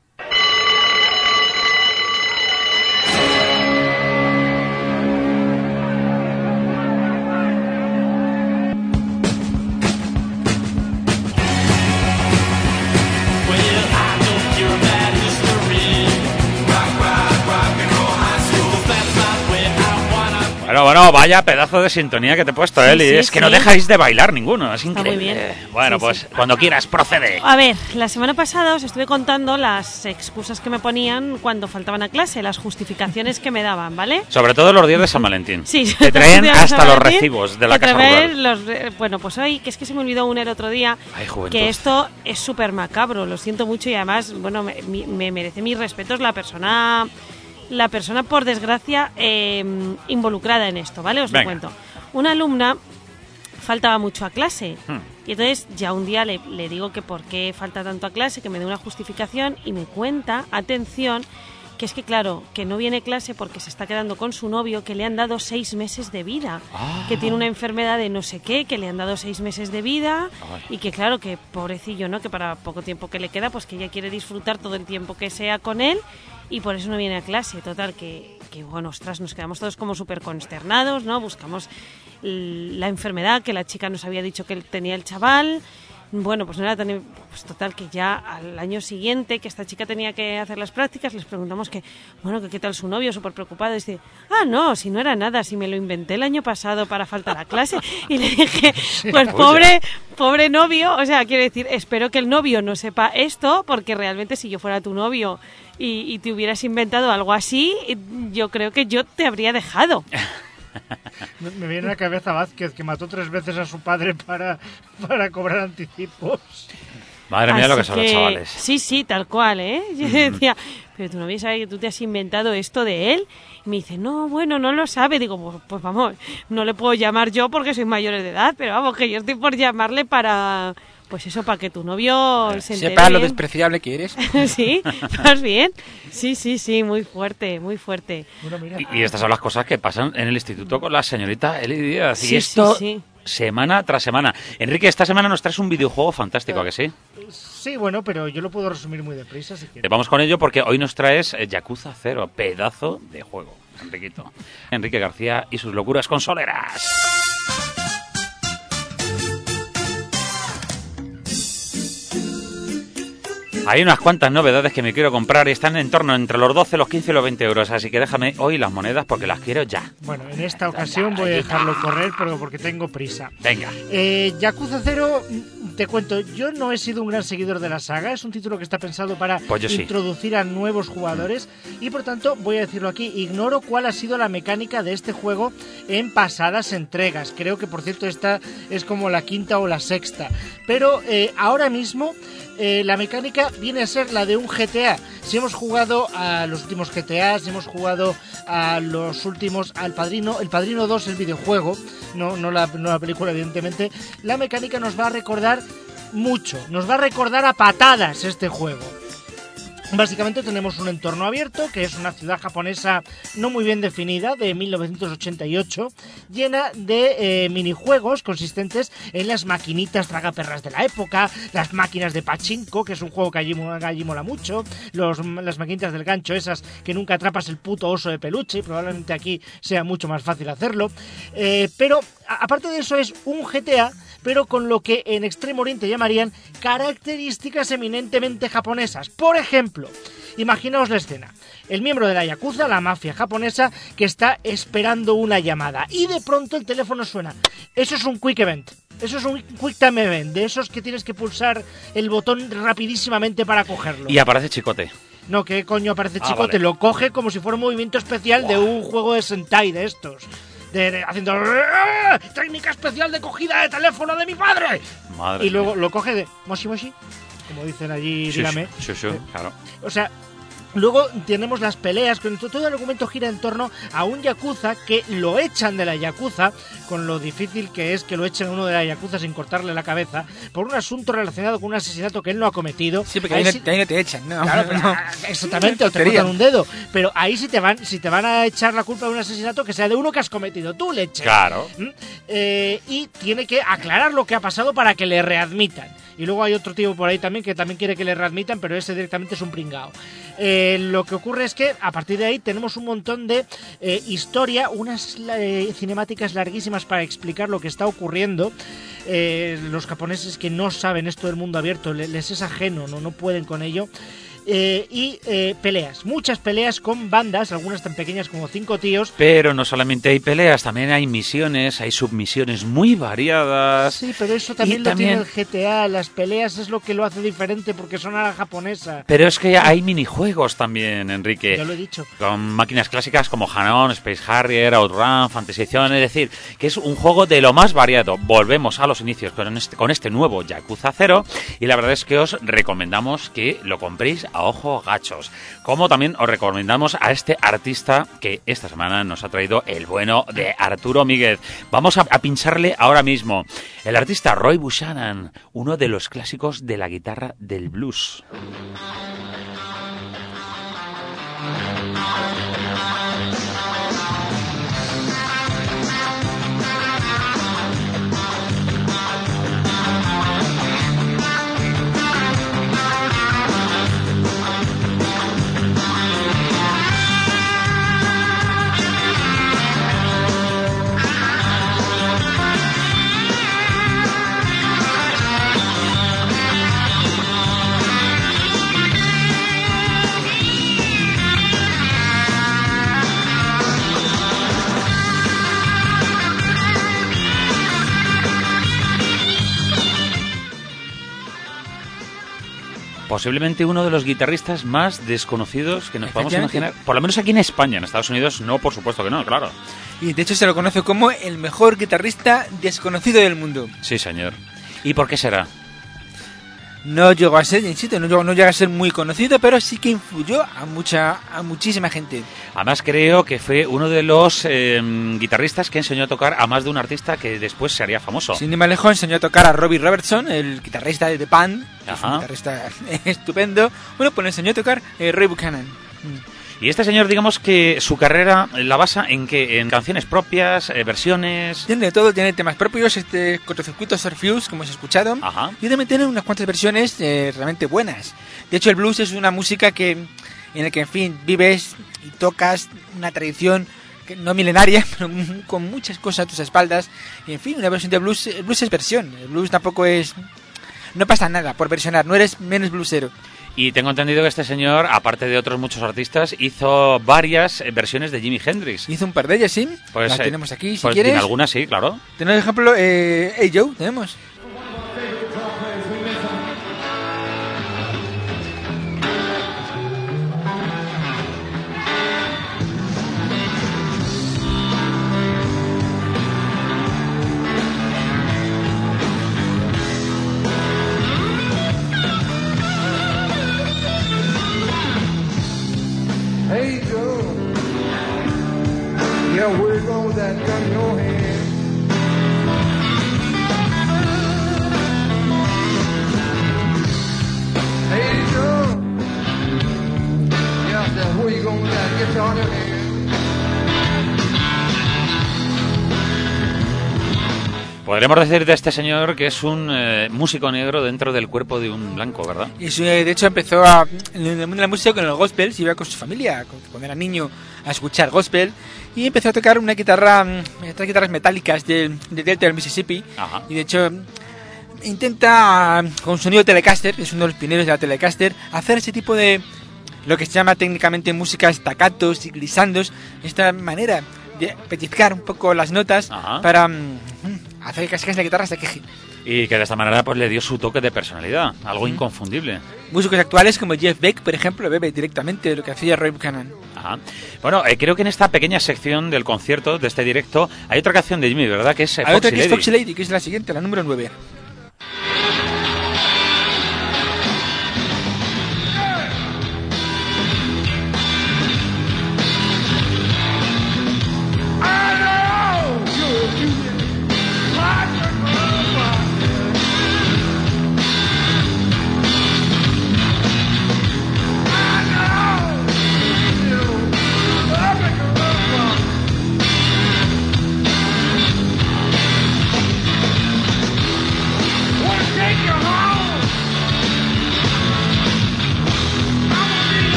[SPEAKER 1] Bueno, bueno, vaya pedazo de sintonía que te he puesto,
[SPEAKER 4] Sí,
[SPEAKER 1] Eli.
[SPEAKER 4] sí,
[SPEAKER 1] es que
[SPEAKER 4] sí.
[SPEAKER 1] no dejáis de bailar ninguno, es
[SPEAKER 4] Está
[SPEAKER 1] increíble.
[SPEAKER 4] muy bien.
[SPEAKER 1] Bueno,
[SPEAKER 4] Sí,
[SPEAKER 1] pues
[SPEAKER 4] sí.
[SPEAKER 1] cuando quieras, procede.
[SPEAKER 4] A ver, la semana pasada os estuve contando las excusas que me ponían cuando faltaban a clase, las justificaciones que me daban, ¿vale?
[SPEAKER 1] Sobre todo los días de San Valentín.
[SPEAKER 4] Sí,
[SPEAKER 1] Te traen
[SPEAKER 4] los días de
[SPEAKER 1] hasta
[SPEAKER 4] San
[SPEAKER 1] los
[SPEAKER 4] Valentín,
[SPEAKER 1] recibos de la
[SPEAKER 4] que
[SPEAKER 1] casa
[SPEAKER 4] traen
[SPEAKER 1] rural.
[SPEAKER 4] los, eh, bueno, pues hoy, que es que se me olvidó una el otro día,
[SPEAKER 1] Ay, juventud.
[SPEAKER 4] que esto es súper macabro, lo siento mucho y además, bueno, me, mi- me merece mis respetos la persona, la persona por desgracia eh, involucrada en esto, ¿vale? Os lo
[SPEAKER 1] Venga.
[SPEAKER 4] cuento. Una alumna faltaba mucho a clase.
[SPEAKER 1] Hmm.
[SPEAKER 4] Y entonces ya un día le, le digo que por qué falta tanto a clase, que me dé una justificación y me cuenta, atención, que es que claro, que no viene a clase porque se está quedando con su novio, que le han dado seis meses de vida,
[SPEAKER 1] Ah.
[SPEAKER 4] que tiene una enfermedad de no sé qué, que le han dado seis meses de vida
[SPEAKER 1] Ay.
[SPEAKER 4] y que claro, que pobrecillo, ¿no? Que para poco tiempo que le queda, pues que ella quiere disfrutar todo el tiempo que sea con él y por eso no viene a clase. Total, que, que bueno, ostras, nos quedamos todos como súper consternados, ¿no? Buscamos l- la enfermedad que la chica nos había dicho que tenía el chaval. Bueno, pues no era tan... Pues total, que ya al año siguiente que esta chica tenía que hacer las prácticas, les preguntamos que, bueno, que qué tal su novio, súper preocupado. Y dice, ah, no, si no era nada, si me lo inventé el año pasado para faltar a clase. Y le dije, pues pobre, pobre novio, o sea, quiero decir, espero que el novio no sepa esto, porque realmente si yo fuera tu novio y, y te hubieras inventado algo así, yo creo que yo te habría dejado.
[SPEAKER 6] Me, me viene a la cabeza Vázquez, que mató tres veces a su padre para, para cobrar anticipos.
[SPEAKER 1] Madre mía,
[SPEAKER 4] Así
[SPEAKER 1] lo que son los
[SPEAKER 4] que-
[SPEAKER 1] chavales.
[SPEAKER 4] Sí, sí, tal cual, ¿eh? Yo decía, pero tu novia sabe que tú te has inventado esto de él. Y me dice, no, bueno, no lo sabe. Digo, pues, pues vamos, no le puedo llamar yo porque soy mayor de edad, pero vamos, que yo estoy por llamarle para, pues eso, para que tu novio se entere
[SPEAKER 7] Sepa lo
[SPEAKER 4] bien.
[SPEAKER 7] despreciable que eres.
[SPEAKER 4] Sí, más bien. Sí, sí, sí, muy fuerte, muy fuerte.
[SPEAKER 6] Bueno, mira,
[SPEAKER 1] Y, y estas son las cosas que pasan en el instituto con la señorita Eli Díaz.
[SPEAKER 4] Sí,
[SPEAKER 1] y esto
[SPEAKER 4] sí,
[SPEAKER 1] semana tras semana. Enrique, esta semana nos traes un videojuego fantástico, ¿a que sí?
[SPEAKER 6] sí, bueno, pero yo lo puedo resumir muy deprisa si
[SPEAKER 1] Eh,
[SPEAKER 6] quieres.
[SPEAKER 1] Vamos con ello porque hoy nos traes eh, Yakuza Cero, pedazo de juego, Enriquito. Enrique García y sus locuras consoleras. Hay unas cuantas novedades que me quiero comprar y están en torno entre los doce, los quince y los veinte euros, así que déjame hoy las monedas porque las quiero ya.
[SPEAKER 6] Bueno, en esta ocasión voy a dejarlo correr, pero porque tengo prisa.
[SPEAKER 1] Venga.
[SPEAKER 6] Eh, Yakuza Zero, mm, te cuento, yo no he sido un gran seguidor de la saga, es un título que está pensado para
[SPEAKER 1] Pues yo sí.
[SPEAKER 6] introducir a nuevos jugadores y por tanto, voy a decirlo aquí, ignoro cuál ha sido la mecánica de este juego en pasadas entregas. Creo que por cierto esta es como la quinta o la sexta, pero eh, ahora mismo eh, la mecánica viene a ser la de un G T A. Si hemos jugado a los últimos G T A, si hemos jugado a los últimos, al Padrino, el Padrino dos, el videojuego, no, no, la, no la película evidentemente, la mecánica nos va a recordar mucho, nos va a recordar a patadas este juego. Básicamente tenemos un entorno abierto, que es una ciudad japonesa no muy bien definida, de mil novecientos ochenta y ocho, llena de eh, minijuegos consistentes en las maquinitas tragaperras de la época, las máquinas de pachinko, que es un juego que allí, allí mola mucho, los, las maquinitas del gancho, esas que nunca atrapas el puto oso de peluche, y probablemente aquí sea mucho más fácil hacerlo. Eh, pero a- aparte de eso es un G T A, pero con lo que en Extremo Oriente llamarían características eminentemente japonesas. Por ejemplo, imaginaos la escena. El miembro de la Yakuza, la mafia japonesa, que está esperando una llamada. Y de pronto el teléfono suena. Eso es un Quick Event. Eso es un Quick Time Event. De esos que tienes que pulsar el botón rapidísimamente para cogerlo.
[SPEAKER 1] Y aparece Chicote.
[SPEAKER 6] No, ¿qué coño aparece
[SPEAKER 1] Ah,
[SPEAKER 6] Chicote?
[SPEAKER 1] vale.
[SPEAKER 6] Lo coge como si fuera un movimiento especial de un juego de Sentai de estos. De, de- haciendo... ¡Ah! ¡Técnica especial de cogida de teléfono de mi padre!
[SPEAKER 1] Madre
[SPEAKER 6] Y luego
[SPEAKER 1] mía.
[SPEAKER 6] lo coge de Moshi Moshi, como dicen allí,
[SPEAKER 1] Sí,
[SPEAKER 6] dígame.
[SPEAKER 1] sí, sí, sí,
[SPEAKER 6] Eh,
[SPEAKER 1] claro.
[SPEAKER 6] O sea, Luego tenemos las peleas, con todo el argumento gira en torno a un yakuza que lo echan de la yakuza, con lo difícil que es que lo echen a uno de la yakuza sin cortarle la cabeza, por un asunto relacionado con un asesinato que él no ha cometido.
[SPEAKER 7] Sí, porque
[SPEAKER 6] ahí
[SPEAKER 7] ahí,
[SPEAKER 6] sí,
[SPEAKER 7] no, ahí no te echan, ¿no?
[SPEAKER 6] claro, pero,
[SPEAKER 7] no.
[SPEAKER 6] exactamente, o te cortan un dedo. Pero ahí si te van si te van a echar la culpa de un asesinato, que sea de uno que has cometido tú, leche.
[SPEAKER 1] Claro.
[SPEAKER 6] ¿Mm? Eh, y tiene que aclarar lo que ha pasado para que le readmitan. Y luego hay otro tío por ahí también que también quiere que le readmitan, pero ese directamente es un pringao. Eh, lo que ocurre es que a partir de ahí tenemos un montón de eh, historia, unas eh, cinemáticas larguísimas para explicar lo que está ocurriendo. Eh, los japoneses que no saben esto del mundo abierto, les, les es ajeno, no, no pueden con ello. Eh, y eh, peleas, muchas peleas con bandas, algunas tan pequeñas como cinco tíos.
[SPEAKER 1] Pero no solamente hay peleas, también hay misiones, hay submisiones muy variadas.
[SPEAKER 6] Sí, pero eso también
[SPEAKER 1] Y
[SPEAKER 6] lo
[SPEAKER 1] también-
[SPEAKER 6] tiene el G T A, las peleas es lo que lo hace diferente porque son a la japonesa.
[SPEAKER 1] Pero es que hay minijuegos también, Enrique.
[SPEAKER 6] Ya lo he dicho.
[SPEAKER 1] Con máquinas clásicas como Hanon, Space Harrier, Outrun, Fantasy Zone, es decir, que es un juego de lo más variado. Volvemos a los inicios con este, con este nuevo Yakuza cero y la verdad es que os recomendamos que lo compréis a ojo gachos. Como también os recomendamos a este artista que esta semana nos ha traído el bueno de Arturo Míguez. Vamos a, a pincharle ahora mismo. El artista Roy Buchanan, uno de los clásicos de la guitarra del blues. Posiblemente uno de los guitarristas más desconocidos que nos podamos
[SPEAKER 7] Efectivamente.
[SPEAKER 1] imaginar, por lo menos aquí en España. En Estados Unidos no, por supuesto que no, claro.
[SPEAKER 7] Y de hecho se lo conoce como el mejor guitarrista desconocido del mundo.
[SPEAKER 1] Sí, señor. ¿Y por qué será?
[SPEAKER 7] No llegó a ser, insisto, no llegó, no llega a ser muy conocido, pero sí que influyó a mucha, a muchísima gente.
[SPEAKER 1] Además creo que fue uno de los eh, guitarristas que enseñó a tocar a más de un artista que después se haría famoso.
[SPEAKER 7] Sin ir más lejos, enseñó a tocar a Robbie Robertson, el guitarrista de The Band, que es un
[SPEAKER 1] Ajá.
[SPEAKER 7] guitarrista estupendo. Bueno, pues le enseñó a tocar eh, Roy Buchanan.
[SPEAKER 1] Y este señor, digamos que su carrera la basa en que en canciones propias, eh, versiones.
[SPEAKER 7] Tiene de todo, tiene temas propios, este cortocircuito Surfuse, como hemos escuchado.
[SPEAKER 1] Ajá.
[SPEAKER 7] Y también tiene unas cuantas versiones eh, realmente buenas. De hecho, el blues es una música que en la que, en fin, vives y tocas una tradición que no milenaria, pero con muchas cosas a tus espaldas. Y, en fin, una versión de blues, el blues es versión. El blues tampoco es... No pasa nada por versionar, no eres menos bluesero.
[SPEAKER 1] Y tengo entendido que este señor, aparte de otros muchos artistas, hizo varias eh, versiones de Jimi Hendrix.
[SPEAKER 7] Hizo un par de ellas, ¿sí?
[SPEAKER 1] Pues,
[SPEAKER 7] Las
[SPEAKER 1] eh,
[SPEAKER 7] tenemos aquí, si
[SPEAKER 1] pues
[SPEAKER 7] quieres.
[SPEAKER 1] en algunas sí, claro.
[SPEAKER 7] Tenemos, por ejemplo, eh, Hey Joe, tenemos.
[SPEAKER 9] Hey Joe, yeah, where goes that gun in your hand? Hey Joe, yeah, I said, where you going with that guitar in your hand?
[SPEAKER 1] Podríamos decir de este señor que es un eh, músico negro dentro del cuerpo de un blanco, ¿verdad?
[SPEAKER 7] Y su- de hecho empezó a, en el mundo de la música con el gospel, se iba con su familia con- cuando era niño a escuchar gospel y empezó a tocar una guitarra, mm, estas guitarras metálicas del, del delta del Mississippi.
[SPEAKER 1] Ajá.
[SPEAKER 7] Y de hecho intenta con sonido Telecaster, que es uno de los pioneros de la Telecaster, hacer ese tipo de lo que se llama técnicamente música staccatos y glissandos, esta manera de pellizcar un poco las notas
[SPEAKER 1] Ajá.
[SPEAKER 7] para mm, hacer que casi la guitarra se queje.
[SPEAKER 1] Y que de esta manera pues le dio su toque de personalidad, algo inconfundible.
[SPEAKER 7] Músicos actuales como Jeff Beck, por ejemplo, bebe directamente de lo que hacía Roy Buchanan.
[SPEAKER 1] Ajá. Bueno, eh, creo que en esta pequeña sección del concierto, de este directo, hay otra canción de Jimmy, ¿verdad? Que es eh,
[SPEAKER 7] Hay otra
[SPEAKER 1] Foxy
[SPEAKER 7] que es
[SPEAKER 1] Lady.
[SPEAKER 7] Foxy Lady, que es la siguiente, la número nueve.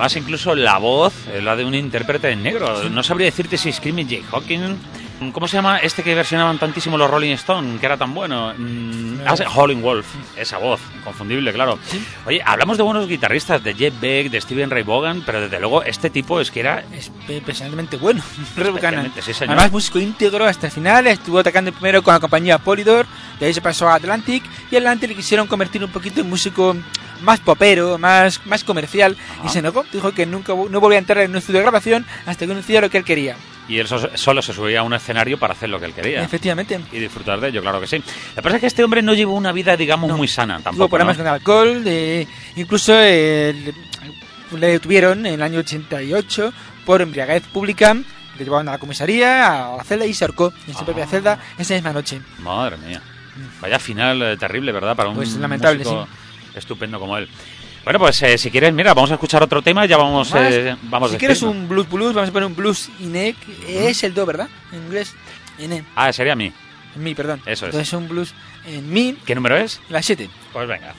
[SPEAKER 1] además incluso la voz es la de un intérprete en negro. No sabría decirte si Screaming Jay Hawkins... ¿Cómo se llama este que versionaban tantísimo los Rolling Stones, que era tan bueno? Mm, ah, Howlin' Wolf, esa voz, inconfundible, claro. ¿Sí? Oye, hablamos de buenos guitarristas, de Jeff Beck, de Steven Ray Vaughan, pero desde luego este tipo es que era...
[SPEAKER 7] Es personalmente bueno.
[SPEAKER 1] Sí, señor.
[SPEAKER 7] Además, músico íntegro hasta el final, estuvo atacando primero con la compañía Polydor, de ahí se pasó a Atlantic, y Atlantic le quisieron convertir un poquito en músico más popero, más, más comercial, ajá, y se negó, dijo que nunca no volvía a entrar en un estudio de grabación hasta que no hiciera lo que él quería.
[SPEAKER 1] Y él solo se subía a un escenario para hacer lo que él quería.
[SPEAKER 7] Efectivamente.
[SPEAKER 1] Y disfrutar de ello, claro que sí. Lo que pasa es que este hombre no llevó una vida, digamos, no. muy sana tampoco.
[SPEAKER 7] Tuvo problemas, ¿no?, con alcohol, de, incluso eh, le, le detuvieron en el año ochenta y ocho por embriaguez pública, le llevaban a la comisaría, a la celda y se ahorcó en su ah. propia celda esa misma noche.
[SPEAKER 1] Madre mía. Vaya final eh, terrible, ¿verdad? Para un
[SPEAKER 7] pues lamentable,
[SPEAKER 1] músico sí. estupendo como él. Bueno, pues eh, si quieres, mira, vamos a escuchar otro tema y ya vamos... Eh, vamos
[SPEAKER 7] si quieres un blues blues, vamos a poner un blues in E, que es el do, ¿verdad? En inglés, en E.
[SPEAKER 1] Ah, sería mi.
[SPEAKER 7] En mi, perdón.
[SPEAKER 1] Eso es.
[SPEAKER 7] Entonces un blues en mi.
[SPEAKER 1] ¿Qué número es?
[SPEAKER 7] La siete.
[SPEAKER 1] Pues venga.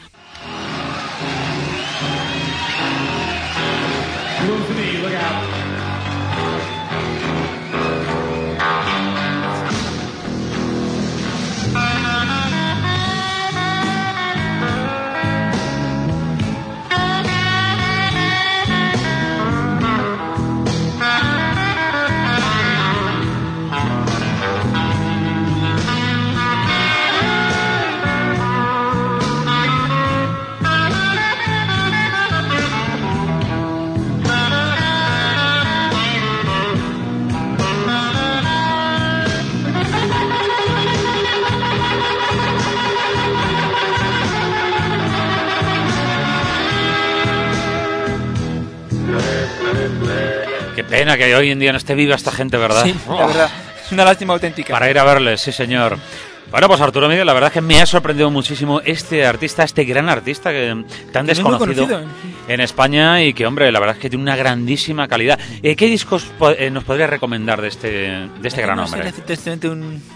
[SPEAKER 1] Qué pena que hoy en día no esté viva esta gente, ¿verdad?
[SPEAKER 7] Sí, oh. la verdad, una lástima auténtica.
[SPEAKER 1] Para ir a verles, sí señor. Bueno, pues Arturo Miguel, la verdad es que me ha sorprendido muchísimo este artista, este gran artista que tan que desconocido en España y que, hombre, la verdad es que tiene una grandísima calidad. Eh, ¿Qué discos eh, nos podrías recomendar de este, de este gran hombre?
[SPEAKER 7] Recientemente un, un,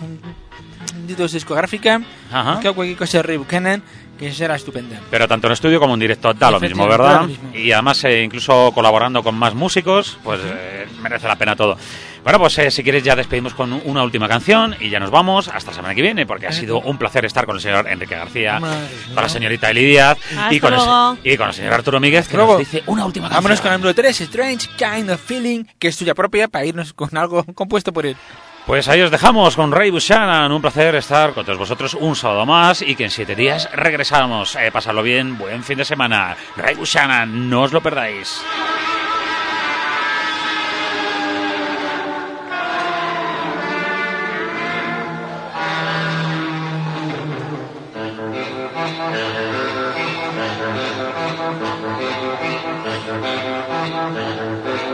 [SPEAKER 7] un discos discográfica, que cualquier cosa de Ray Buchanan, que será estupenda.
[SPEAKER 1] Pero tanto en estudio como en directo da lo mismo, ¿verdad? Lo mismo. Y además, eh, incluso colaborando con más músicos, pues eh, merece la pena todo. Bueno, pues eh, si quieres ya despedimos con una última canción y ya nos vamos hasta la semana que viene, porque ha sido un placer estar con el señor Enrique García, Madre con la señorita Eli Díaz y con, el, y con el señor Arturo Míguez, que luego nos dice una última canción.
[SPEAKER 7] Vámonos con el número tres, Strange Kind of Feeling, que es tuya propia, para irnos con algo compuesto por él.
[SPEAKER 1] Pues ahí os dejamos con Ray Buchanan. Un placer estar con todos vosotros un sábado más y que en siete días regresamos. Eh, pasadlo bien, buen fin de semana. Ray Buchanan, no os lo perdáis.
[SPEAKER 10] Thank you.